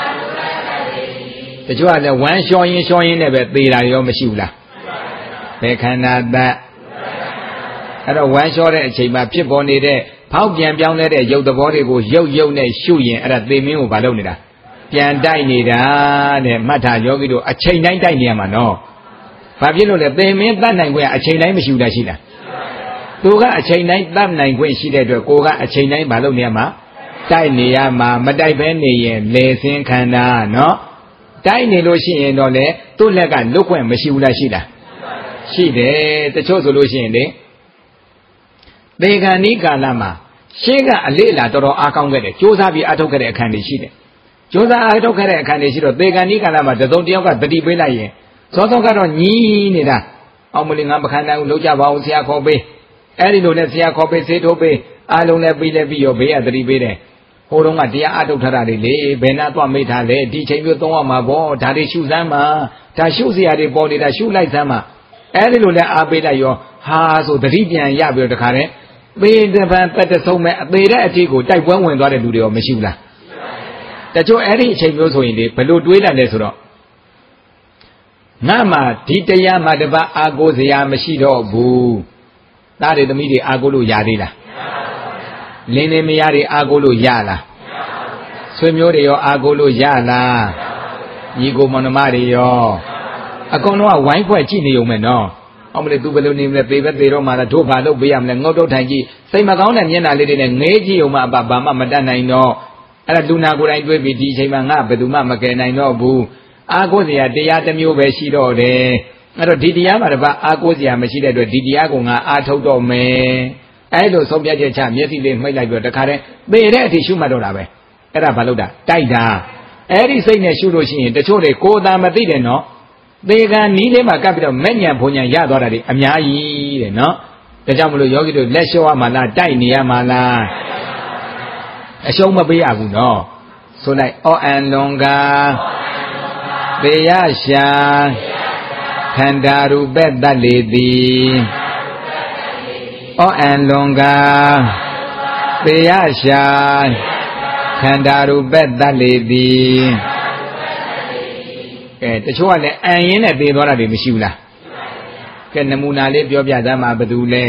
Speaker 1: တချို့ကလည်းဝမ်းလျှောရင်လျှောရင်နဲ့ပဲသေတာရောမရှိဘူးလားဘယ်ခန္ဓာတတ်အဲ့တော့ဝမ်းလျှောတဲ့အချိန်မှာဖြစ်ပေါ်နေတဲ့ဖောက်ပြန်ပြောင်းလဲတဲ့ရုပ်သဘောတွေကိုရုပ်ရုပ်နဲ့ရှုရင်အဲ့ဒါသေမင်းကိုမလုပ်နေတာပြန်တိုက်နေတာတဲ့မှတ်ထားယောဂီတို့အချိန်တိုင်းတိုက်နေရမှာနော်ဘာဖြစ်လို့လဲသေမင်းတတ်နိုင်ခွင့်အချိန်တိုင်းမရှိဘူးလားရှိလားသူကအချိန်တိုင်းတတ်နိုင်ခွင့်ရှိတဲ့အတွက်ကိုကအချိန်တိုင်းမလုပ်နေရမှာတိုက်နေရမှာမတိုက်ဘဲနေရင်လေဆင်းခန္ဓာနော်တိုက်နေလို့ရှိရင်တော့လေသူ့လက်ကလွတ်ခွင့်မရှိဘူးလားရှိလားရှိတယ်တချို့ဆိုလို့ရှိရင်လေသေခန္ဒီကာလမှာရှင်းကအလေးလာတော်တော်အားကောင်းခဲ့တယ်ကြိုးစားပြီးအားထုတ်ခဲ့တဲ့အခန်းတွေရှိတယ်ကြိုးစားအားထုတ်ခဲ့တဲ့အခန်းတွေရှိတော့သေခန္ဒီကာလမှာတစုံတစ်ယောက်ကတတိပေးလိုက်ရင်သောသောကတော့ညီးနေတာအောင်မလီငါမခံနိုင်ဘူးလောက်ကြပါအောင်ဆရာခေါ်ပေးအဲ့ဒီလိုနဲ့ဆရာခေါ်ပေးစေထိုးပေးအားလုံးလည်းပြီးလည်းပြီးရောဘေးကတတိပေးတယ်ဟိုတုန်းကတရားအားထုတ်ထားတာတွေလေဘယ်နာသွားမိထားလဲဒီချိန်မျိုးသုံးရမှာပေါ့ဒါတွေရှုစမ်းမှာဒါရှုစရာတွေပေါ်နေတာရှုလိုက်စမ်းမှာအဲ့ဒီလိုလဲအားပေးလိုက်ရောဟာဆိုတတိပြန်ရပြီးတော့တခါတည်းသေတပံပတ်တဆုံးမဲ့အသေးတဲ့အထိကိုတိုက်ပွဲဝင်သွားတဲ့လူတွေရောမရှိဘူးလားတချို့အဲ့ဒီအချိန်မျိုးဆိုရင်လေဘယ်လိုတွေးလိုက်လဲဆိုတော့ငါမှဒီတရားမှတပတ်အာကိုစရာမရှိတော့ဘူးသားတွေသမီးတွေအာကိုလို့ရသေးလားလင်းနေမရတွေအာကိုလို့ရလားဆွေမျိုးတွေရောအာကိုလို့ရလားညီကိုမောင်နှမတွေရောအကုန်လုံးကဝိုင်းဖွဲ့ကြည့်နေုံမဲ့နော်အောင်မလေးသူဘယ်လိုနေမလဲသေပဲသေတော့မှလားတို့ဘာလုပ်ပေးရမလဲငုတ်တော့ထိုင်ကြည့်စိတ်မကောင်းတဲ့မျက်နှာလေးတွေနဲ့ငေးကြည့်ုံမှအပဘာမှမတတ်နိုင်တော့အဲ့ဒါလူနာကိုယ်တိုင်တွေးပြီးဒီအချိန်မှာငါဘယ်သူမှမကယ်နိုင်တော့ဘူးအာကိုစရာတရားတစ်မျိုးပဲရှိတော့တယ်အဲ့တော့ဒီတရားမှာတပတ်အာကိုစရာမရှိတဲ့အတွက်ဒီတရားကိုငါအာထုတ်တော့မယ်အဲ့လိုဆုံးဖြတ်ချက်ချမျက်စိလေးမှိတ်လိုက်ပြီးတော့တခါတည်းသေတဲ့အထိရှုမှတ်တော့တာပဲအဲ့ဒါဘာလို့တာတိုက်တာအဲ့ဒီစိတ်နဲ့ရှုလို့ရှိရင်တချို့တွေကိုယ်သာမသိတယ်နော်သေကံနီးလေးမှာကပ်ပြီးတော့မဲ့ညံဘုံညံရသွားတာတွေအများကြီးတဲ့နော်ဒါကြောင့်မလို့ယောဂီတို့လက်လျှော့ရမှာလားတိုက်နေရမှာလားအရှုံးမပေးရဘူးနော်ဆိုလိုက်အောအန်လွန်ကာသေယရှာခန္ဓာရူပတတ်လေသည်ဩအံလွန်ကသေယရှာခန္ဓာရူပတတ်လေသည်ကဲတချို့ကလည်းအံရင်းနဲ့သေသွားတာတွေမရှိဘူးလားကဲနမူနာလေးပြောပြသမှာဘယ်သူလဲ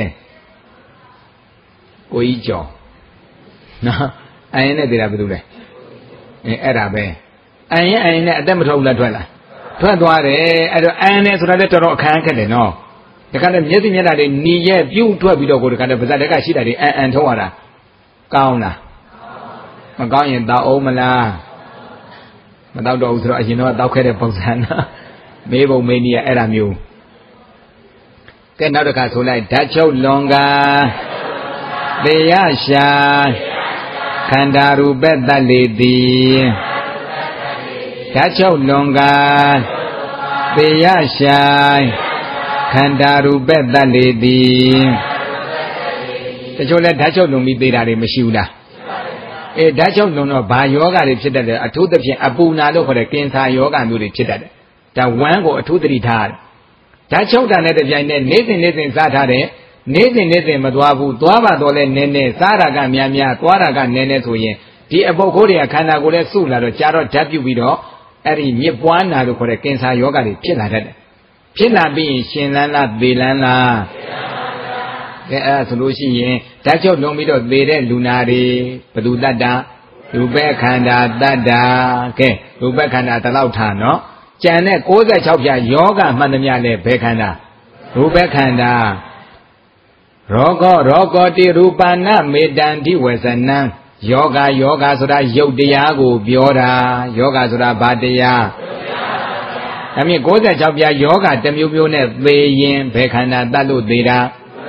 Speaker 1: ကိုကြီးကျော်နော်အံရင်းနဲ့သေတာဘယ်သူလဲအဲအဲ့ဒါပဲအံရင်အံရင်နဲ့အသက်မထွက်ဘူးလားထွက်လားထွက်သွားတယ်အဲ့တော့အံနဲ့ဆိုတာလည်းတော်တော်အခန်းခက်တယ်နော်တခါတည်းမျက်စိမျက်နှာတွေหนีရဲ့ပြုတ်ထွက်ပြီးတော့ကိုတခါတည်းပါဇက်တက်ကရှိတာတွေအံအံထုတ်ရတာကောင်းလားမကောင်းရင်တောက်အောင်မလားမတောက်တော့ဘူးဆိုတော့အရင်တော့တောက်ခဲ့တဲ့ပုံစံနော်မေးပုံမေးနည်းအဲ့ဒါမျိုးကဲနောက်တစ်ခါဆိုလိုက်ဓာတ်ချုပ်လွန်ကသေယရှာခန္ဓာရူပတတ်လေသည်ဓာတ်ချုပ်လွန်ကသေယရှာခန္ဓာရူပတတ်လေသည်တချို့လဲဓာတ်ချုပ်လွန်ပြီးသေးတာတွေမရှိဘူးလားအေးဓာတ်ချုပ်လွန်တော့ဘာယောဂတွေဖြစ်တတ်တယ်အထူးသဖြင့်အပူနာလို့ခေါ်တဲ့ကင်ဆာယောဂမျိုးတွေဖြစ်တတ်တယ်ဒါဝမ်းကိုအထူးသတိထားတယ်ဓာတ်ချုပ်တာနဲ့တပြိုင်နက်နေ့စဉ်နေ့စဉ်စားထားတယ်နေ့စဉ်နေ့စဉ်မသွားဘူးသွားပါတော့လဲနည်းနည်းစားတာကများများသွားတာကနည်းနည်းဆိုရင်ဒီအပုပ်ခိုးတွေကခန္ဓာကိုယ်နဲ့စုလာတော့ကြာတော့ဓာတ်ပြုတ်ပြီးတော့အဲ့ဒီမြစ်ပွားနာလို့ခေါ်တဲ့ကင်ဆာယောဂတွေဖြစ်လာတတ်တယ်ဖြစ်လာပြီးရင်ရှင်လန်းလားသေလန်းလားကဲအဲ့ဒါဆိုလို့ရှိရင်ဓာတ်ချုပ်လွန်ပြီးတော့သေတဲ့လူနာတွေဘယ်သူတတ်တာရူပခန္ဓာတတ်တာကဲရူပခန္ဓာတလောက်ထားနော်ကျန်တဲ့ကိုးဆယ်ခြောက်ဖြာယောဂမှန်သမျှလည်းဘယ်ခန္ဓာရူပခန္ဓာရောဂောရောဂောတိရူပနာမေတံတိဝေစနံယောဂယောဂဆိုတာယုတ်တရားကိုပြောတာယောဂဆိုတာဘာတရားဒါမြင်ကိုးဆယ်ခြောက်ပြားယောဂတစ်မျိုးမျိုးနဲ့သေရင်ဘယ်ခန္ဓာတတ်လို့သေတာ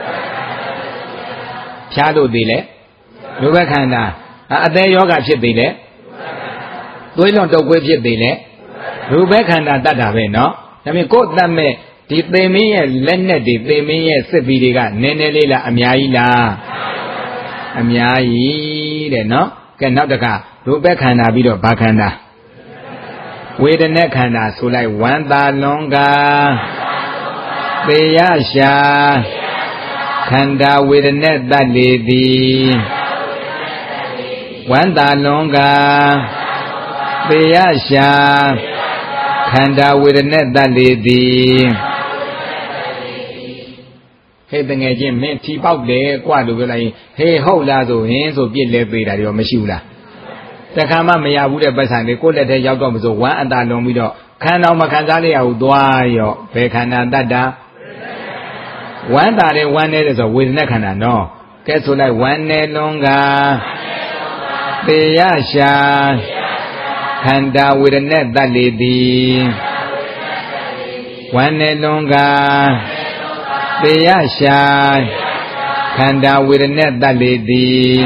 Speaker 1: ဖြားလို့သေလဲရူပခန္ဓာအသေးယောဂဖြစ်သေးလဲသွေးလွန်တုပ်ကွေးဖြစ်သေးလဲရူပခန္ဓာတတ်တာပဲเนาะဒါမြင်ကိုယ်တတ်မဲ့ဒီသေမင်းရဲ့လက်နဲ့ဒီသေမင်းရဲ့စစ်ပီတွေကနည်းနည်းလေးလားအများကြီးလားအများကြီးတဲ့နော်ကဲနောက်တစ်ခါရူပခန္ဓာပြီးတော့ဘာခန္ဓာဝေဒနာခန္ဓာဆိုလိုက်ဝန္တာလွန်ကသေယရှာခန္ဓာဝေဒနာတတ်လေသည်ဝန္တာလွန်ကသေယရှာခန္ဓာဝေဒနာတတ်လေသည်ဟဲ့တငယ်ချင်းမင်းထီပေါက်တယ်ကွာလို့ပြောလိုက်ရင်ဟေးဟုတ်လားဆိုရင်ဆိုပြစ်လဲသေးတာတွေရောမရှိဘူးလားတခါမှမရဘူးတဲ့ပတ်စံတွေကိုလက်ထဲရောက်တော့မဆိုဝမ်းအတာလွန်ပြီးတော့ခံတော်မခံစားရဘူးသွားရောဘယ်ခန္ဓာတတ်တာဝမ်းတာတယ်ဝမ်းနေတယ်ဆိုဝေဒနာခန္ဓာနော်ကဲဆိုလိုက်ဝမ်းနေလွန်ကသေယရှာခန္ဓာဝေဒနာတတ်လေသည်ဝမ်းနေလွန်ကသေယရှာခန္ဓာဝေဒနာတတ်လေသည်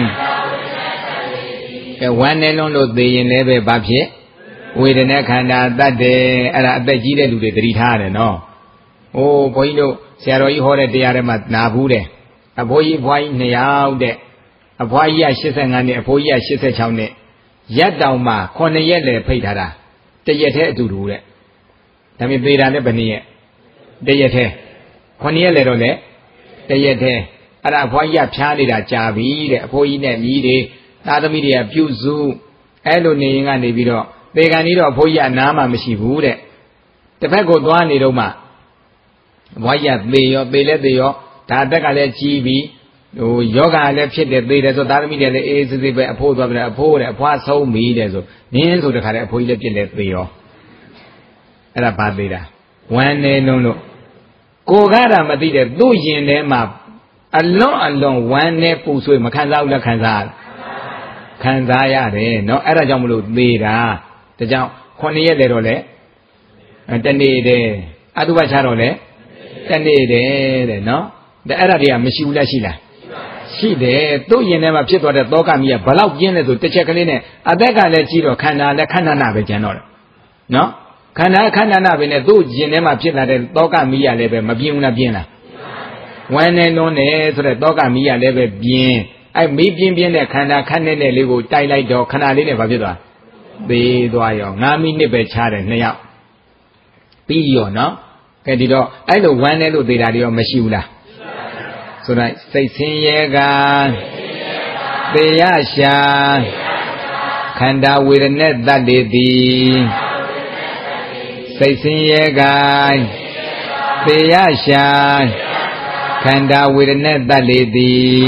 Speaker 1: ကဲဝမ်းနေလွန်းလို့သေရင်လည်းပဲဘာဖြစ်ဝေဒနာခန္ဓာတတ်တယ်အဲ့ဒါအသက်ကြီးတဲ့လူတွေသတိထားရတယ်နော်။အိုးဘုန်းကြီးတို့ဆရာတော်ကြီးဟောတဲ့တရားထဲမှာနာဘူးတယ်အဖိုးကြီးဘွားကြီးနှစ်ယောက်တဲ့အဖွားကြီးက၈၅နှစ်အဖိုးကြီးက၈၆နှစ်ရက်တောင်မှခုနှစ်ရက်လည်းဖိတ်ထားတာတရက်တည်းအတူတူတဲ့ဒါပေမဲ့သေတာလည်းဘယ်နည်းရဲ့တရက်တည်းခုနှစ်ရက်လည်းတော့လေတရက်တည်းအဲ့ဒါအဖွားကြီးကဖြားနေတာကြာပြီတဲ့အဖိုးကြီးနဲ့မြည်တွေသားသမီးတွေကပြုစုအဲ့လိုနေရင်ကနေပြီးတော့သေကန်ကြီးတော့အဖိုးကြီးအနားမှမရှိဘူးတဲ့တစ်ဖက်ကိုသွားနေတော့မှဘွားကြီးကသေရောသေလဲသေရောဒါအသက်ကလည်းကြီးပြီဟိုယောဂလည်းဖြစ်တယ်သေတယ်ဆိုသားသမီးတွေလည်းအေးစစ်စစ်ပဲအဖိုးသွားပြီအဖိုးတဲ့အဖွားဆုံးပြီတဲ့ဆိုနင်းဆိုတခါတည်းအဖိုးကြီးလည်းပြစ်လဲသေရောအဲ့ဒါဘာသေးတာဝမ်းနေလုံးလို့ကိုကားတာမသိတဲ့သူ့ရင်ထဲမှာအလွန်အလွန်ဝမ်းနေပူဆွေးမခံစားဘူးလားခံစားခံစားရတယ်เนาะအဲ့ဒါကြောင့်မလို့သေတာဒါကြောင့်ခုနှစ်ရက်လေတော့လေတနေ့တည်းအတုပချတော့လေတနေ့တည်းတဲ့เนาะဒါအဲ့ဒါတွေကမရှိဘူးလားရှိလားရှိတယ်သူ့ရင်ထဲမှာဖြစ်သွားတဲ့သောကမိကဘလောက်ပြင်းလဲဆိုတစ်ချက်ကလေးနဲ့အသက်ကလည်းကြီးတော့ခန္ဓာလည်းခန္ဓာနာပဲကျန်တော့တယ်เนาะခန္ဓာခန္ဓာနာပဲနဲ့သူ့ရင်ထဲမှာဖြစ်လာတဲ့သောကမိရလည်းပဲမပြင်းဘူးလားပြင်းလားဝမ်းနေလွန်းတယ်ဆိုတဲ့သောကမိရလည်းပဲပြင်းအဲ့မီးပြင်းပြင်းတဲ့ခန္ဓာခန့်နေတဲ့လေးကိုတိုက်လိုက်တော့ခဏလေးနဲ့ဘာဖြစ်သွားသေးသွားရောငါးမိနစ်ပဲခြားတယ်နှစ်ယောက်ပြီးရောနော်ကဲဒီတော့အဲ့လိုဝမ်းနေလို့သေးတာတွေရောမရှိဘူးလားဆိုလိုက်စိတ်ဆင်းရဲကသေရရှာခန္ဓာဝေဒနာတတ်လေသည်စိတ်ဆင်းရဲကသေရရှာခန္ဓာဝေဒနာတတ်လေသည်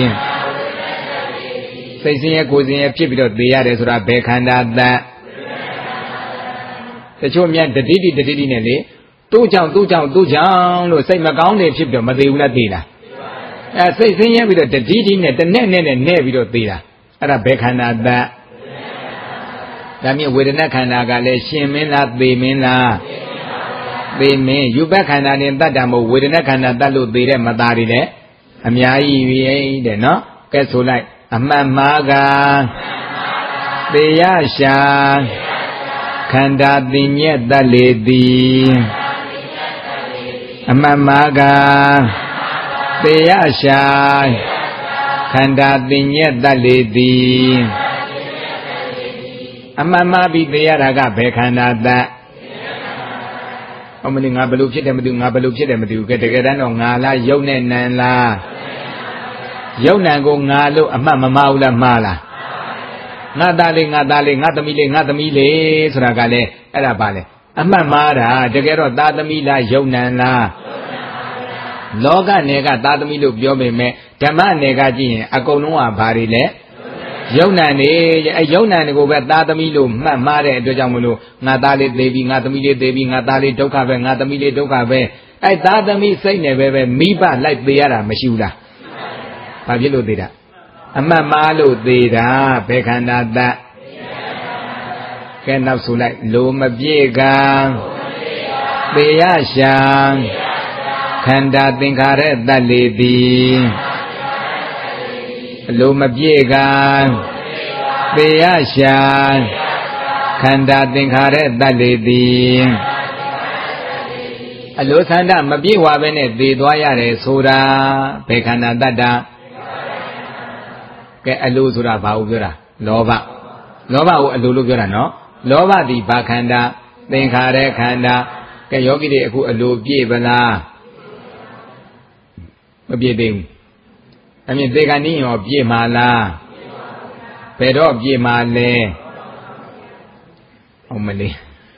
Speaker 1: စိတ်ဆင်းရဲကိုယ်ဆင်းရဲဖြစ်ပြီးတော့သေရတယ်ဆိုတာဘယ်ခန္ဓာတတ်တချို့မြတ်တတိတိတတိတိနဲ့လေသူ့ကြောင့်သူ့ကြောင့်သူ့ကြောင့်လို့စိတ်မကောင်းနေဖြစ်ပြီးတော့မသေးဘူးလားသေလားအဲစိတ်ဆင်းရဲပြီးတော့တတိတိနဲ့တနဲ့နဲ့နဲ့နဲ့ပြီးတော့သေတာအဲ့ဒါဘယ်ခန္ဓာတတ်ဒါမြင်ဝေဒနာခန္ဓာကလည်းရှင်မင်းလားသေမင်းလားသေမင်းယူဘက်ခန္ဓာနဲ့တတ်တာမဟုတ်ဝေဒနာခန္ဓာတတ်လို့သေတဲ့မသားတွေလည်းအများကြီးပဲတဲ့နော်ကဲဆိုလိုက်အမှန်မှားကသေရရှာခန္ဓာသိညက်တတ်လေသည်အမှန်မှားကသေရရှာခန္ဓာသိညက်တတ်လေသည်အမှန်မှားပြီးသေရတာကဘယ်ခန္ဓာတတ်အမလေးငါဘယ်လိုဖြစ်တယ်မသိဘူးငါဘယ်လိုဖြစ်တယ်မသိဘူးကဲတကယ်တမ်းတော့ငါလားယုံနဲ့နံလားယုံနံကိုငါလို့အမှတ်မမှားဘူးလားမှားလားငါသားလေးငါသားလေးငါသမီးလေးငါသမီးလေးဆိုတာကလည်းအဲ့ဒါပါလေအမှတ်မှားတာတကယ်တော့သားသမီးလားယုံနံလားလောကနယ်ကသားသမီးလို့ပြောပေမဲ့ဓမ္မနယ်ကကြည့်ရင်အကုန်လုံးကဘာတွေလဲယုံနံနေအဲယုံနံကိုပဲသားသမီးလို့မှတ်မှားတဲ့အတွက်ကြောင့်မလို့ငါသားလေးသေပြီငါသမီးလေးသေပြီငါသားလေးဒုက္ခပဲငါသမီးလေးဒုက္ခပဲအဲသားသမီးစိတ်နဲ့ပဲပဲမိဘလိုက်သေးရတာမရှိဘူးလားဘာဖြစ်လို့သေးတာအမှတ်မှားလို့သေးတာဘယ်ခန္ဓာတတ်ကဲနောက်ဆိုလိုက်လိုမပြေကံသေရရှာခန္ဓာသင်္ခါရတတ်လေသည်အလိုမပြေကံသေရရှာခန္ဓာသင်္ခါရတတ်လေသည်အလိုဆန္ဒမပြေဝပဲနဲ့သေသွားရတယ်ဆိုတာဘယ်ခန္ဓာတတ်တာကဲအလိုဆိုတာဘာကိုပြောတာလောဘလောဘကိုအလိုလို့ပြောတာနော်လောဘဒီဘာခန္ဓာသင်္ခါရခန္ဓာကဲယောဂီတွေအခုအလိုပြည့်ပလားမပြည့်သေးဘူးအမြင်သေကံနည်းရောပြည့်မှာလားဘယ်တော့ပြည့်မှာလဲအောင်မလေး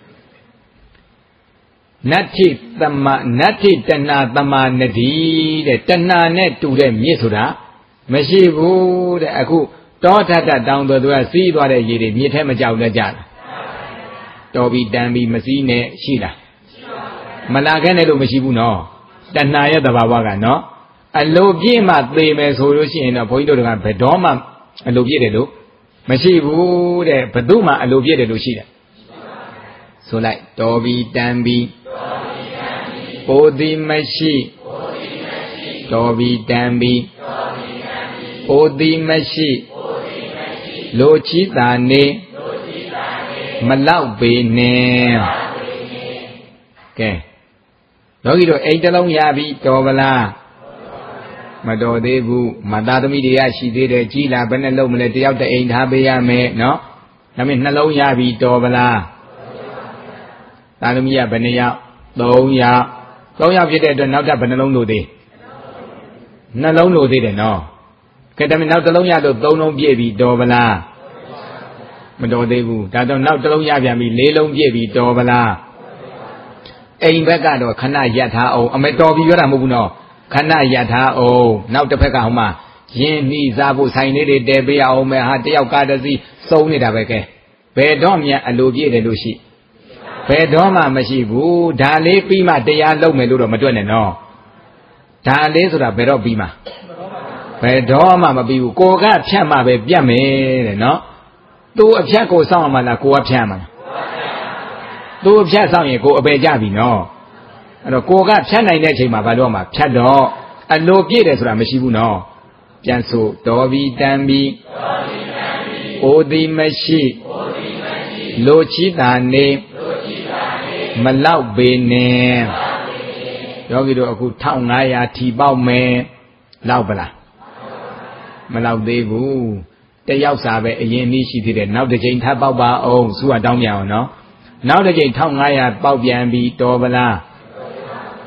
Speaker 1: နတ္ထိသမနတ္ထိတဏသမနတိတဲ့တဏနဲ့တူတဲ့မြစ်ဆိုတာမရှိဘူးတဲ့အခုတောထထတောင်းတော်သူကစီးသွားတဲ့ရေတွေမြစ်ထဲမကြောက်လက်ကြတာတော်ပြီးတန်ပြီးမစည်းနဲ့ရှိလားမလာခဲနဲ့လို့မရှိဘူးနော်တဏရဲ့သဘာဝကနော်အလိုပြည့်မှသေမယ်ဆိုလို့ရှိရင်တော့ဘုန်းကြီးတို့ကဘယ်တော့မှအလိုပြည့်တယ်လို့မရှိဘူးတဲ့ဘယ်သူမှအလိုပြည့်တယ်လို့ရှိတယ်ဆိုလိုက်တော်ပြီးတန်ပြီးပိုသည်မရှိတော်ပြီးတန်ပြီးပိုသည်မရှိလိုချီတာနေမလောက်ပေနဲ့ကဲယောဂီတို့အိမ်တလုံးရပြီတော်ဗလားမတော်သေးဘူးမသားသမီးတွေကရှိသေးတယ်ကြီးလာဘယ်နဲ့လုံးမလဲတယောက်တအိမ်ထားပေးရမယ်နော်ဒါပေမဲ့နှလုံးရပြီတော်ဗလားသားသမီးကဘယ်နှယောက်သုံးယောက်သုံးယောက်ဖြစ်တဲ့အတွက်နောက်ထပ်ဘယ်နှလုံးလို့သေးနှလုံးလို့သေးတယ်နော်ကဲဒါပေမဲ့နောက်တစ်လုံးရလို့သုံးလုံးပြည့်ပြီတော်ဗလားမတော်သေးဘူးဒါတော့နောက်တစ်လုံးရပြန်ပြီလေးလုံးပြည့်ပြီတော်ဗလားအိမ်ဘက်ကတော့ခဏရပ်ထားအောင်အမေတော်ပြီပြောတာမဟုတ်ဘူးနော်ခဏရပ်ထားအောင်နောက်တစ်ဖက်ကဟိုမှာရင်းနှီးစားဖို့ဆိုင်လေးတွေတဲပေးအောင်မယ်ဟာတယောက်ကားတစ်စီးစုံနေတာပဲကဲဘယ်တော့မှအလိုပြည့်တယ်လို့ရှိဘယ်တော့မှမရှိဘူးဒါလေးပြီးမှတရားလုံးမယ်လို့တော့မတွက်နဲ့နော်ဒါလေးဆိုတာဘယ်တော့ပြီးမှဘယ်တော့မှမပြီးဘူးကိုကဖြတ်မှပဲပြတ်မယ်တဲ့နော်သူအဖြတ်ကိုစောင့်ရမှာလားကိုကဖြတ်မှာလားသူအဖြတ်စောင့်ရင်ကိုအပယ်ကြပြီနော်အဲ့တော့ကိုကဖြတ်နိုင်တဲ့အချိန်မှာဘာလို့မှဖြတ်တော့အလိုပြည့်တယ်ဆိုတာမရှိဘူးနော်ပြန်ဆိုတော်ပြီတန်ပြီအိုသည်မရှိလိုချီတာနေမလောက်ပေနဲ့ယောဂီတို့အခုတစ်ငါးရာထီပေါက်မယ်လောက်ပလားမလောက်သေးဘူးတယောက်စာပဲအရင်နည်းရှိသေးတယ်နောက်တစ်ချိန်ထပ်ပေါက်ပါအောင်သူကတောင်းပြန်အောင်နော်နောက်တစ်ချိန်တစ်ငါးရာပေါက်ပြန်ပြီးတော်ပလား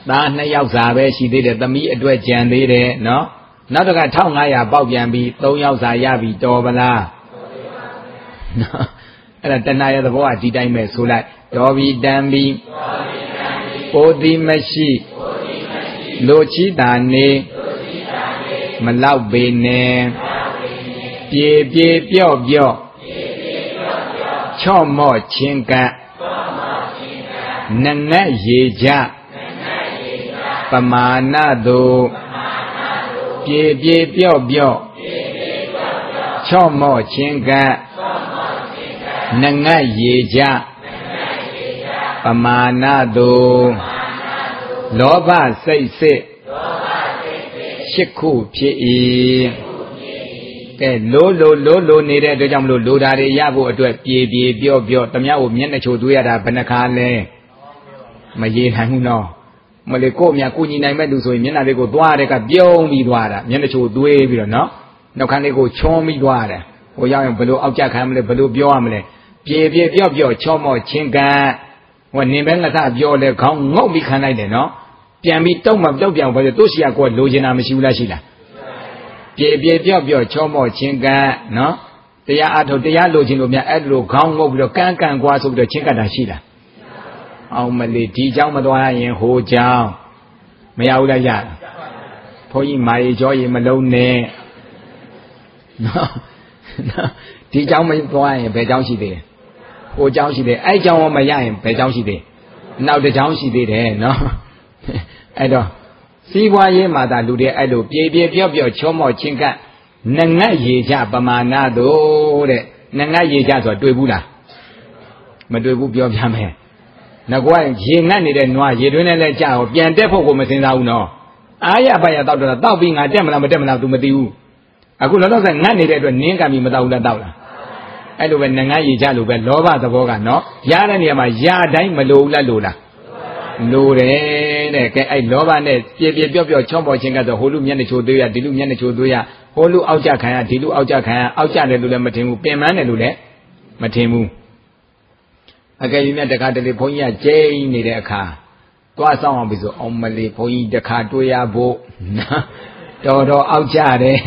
Speaker 1: သားနှစ်ယောက်စာပဲရှိသေးတယ်သမီးအတွက်ကြံသေးတယ်နော်နောက်တစ်ခါတစ်ထောင်ငါးရာပေါက်ပြန်ပြီးသုံးယောက်စာရပြီတော်ပလားနော်အဲ့ဒါတဏှာရဲ့သဘောကဒီတိုင်းပဲဆိုလိုက်တော်ပြီတန်ပြီပိုတိမရှိလိုချီတာနေမလောက်ပေနဲ့ပြေပြေပြော့ပြော့ချော့မော့ချင်းကပ်နငတ်ရေကြပမာဏသို့ပြေပြေပြော့ပြော့ချော့မော့ချင်းကပ်နငတ်ရေကြပမာဏသို့လောဘစိတ်စစ်ရှစ်ခုဖြစ်၏ကဲလိုလိုလိုလိုနေတဲ့အတွက်ကြောင့်မလို့လိုတာတွေရဖို့အတွက်ပြေပြေပြော့ပြော့တမ ्या ကိုမျက်နှာချိုသွေးရတာဘယ်နှခါလဲမရေနိုင်ဘူးနော်မလေကို့မြကိုညီနိုင်မဲ့လူဆိုရင်မျက်နှာလေးကိုသွားတဲ့ကပြုံးပြီးသွားတာမျက်နှာချိုသွေးပြီးတော့နော်နောက်ခန်းလေးကိုချောပြီးသွားတယ်ဟိုရောက်ရင်ဘလို့အောက်ကြခံမလဲဘလို့ပြောရမလဲပြေပြေပြော့ပြော့ချောမော့ချင်းကန်ဟိုနေပဲငါသပြောလဲခေါင်းငုတ်ပြီးခံလိုက်တယ်နော်ပြန်ပြီးတုံးမပြောက်ပြန်ဘာလို့တို့ရှိရကိုလိုချင်တာမရှိဘူးလားရှိလားပြေပြေပြော့ပြော့ချောမော့ချင်းကန်နော်တရားအထုတ်တရားလိုချင်လို့များအဲ့လိုခေါင်းငုတ်ပြီးတော့ကန်းကန်ကွာဆိုပြီးတော့ချင်းကတာရှိလားအောင်မလေးဒီเจ้าမသွားရင်ဟိုเจ้าမရဘူးလားရဘုန်းကြီးမာရီကြောရီမလုံးနဲ့နော်ဒီเจ้าမသွားရင်ဘယ်เจ้าရှိသေးလဲဟိုเจ้าရှိသေးအဲ့เจ้าမရရင်ဘယ်เจ้าရှိသေးနောက်တစ်เจ้าရှိသေးတယ်နော်အဲ့တော့စီးပွားရေးမှာသာလူတွေအဲ့လိုပြေပြေပြော့ပြော့ချောမော့ချင်းကနငတ်ရေကြပမာဏသို့တဲ့နငတ်ရေကြဆိုတွေ့ဘူးလားမတွေ့ဘူးပြောပြမယ်ငါကရေငတ်နေတဲ့နွားရေတွင်းနဲ့လဲကြာတော့ပြန်တက်ဖို့ကိုမစင်စားဘူးနော်အားရပါရတောက်တော့တောက်ပြီးငါတက်မလားမတက်မလား तू မသိဘူးအခုလောလောဆယ်ငတ်နေတဲ့အတွက်နင်းကံပြီးမတောက်ဘူးလားတောက်လားအဲ့လိုပဲနငတ်ရေကြလို့ပဲလောဘသဘောကနော်ရတဲ့နေရာမှာရတိုင်းမလိုဘူးလားလိုလားလိုတယ်တဲ့ကဲအဲ့လောဘနဲ့ပြေပြေပြော့ပြော့ချော့ပေါ်ခြင်းကတော့ဟိုလူမျက်နှာချိုသွေးရဒီလူမျက်နှာချိုသွေးရဟိုလူအောက်ကြခံရဒီလူအောက်ကြခံရအောက်ကြတယ်လို့လည်းမထင်ဘူးပင်ပန်းတယ်လို့လည်းမထင်ဘူးအကယ်၍မြတ်တခါတလေဘုန်းကြီးကကျိန်းနေတဲ့အခါသွားဆောင်အောင်ပြီဆိုအောင်မလေးဘုန်းကြီးတခါတွေ့ရဖို့တော်တော်အောက်ကြတယ်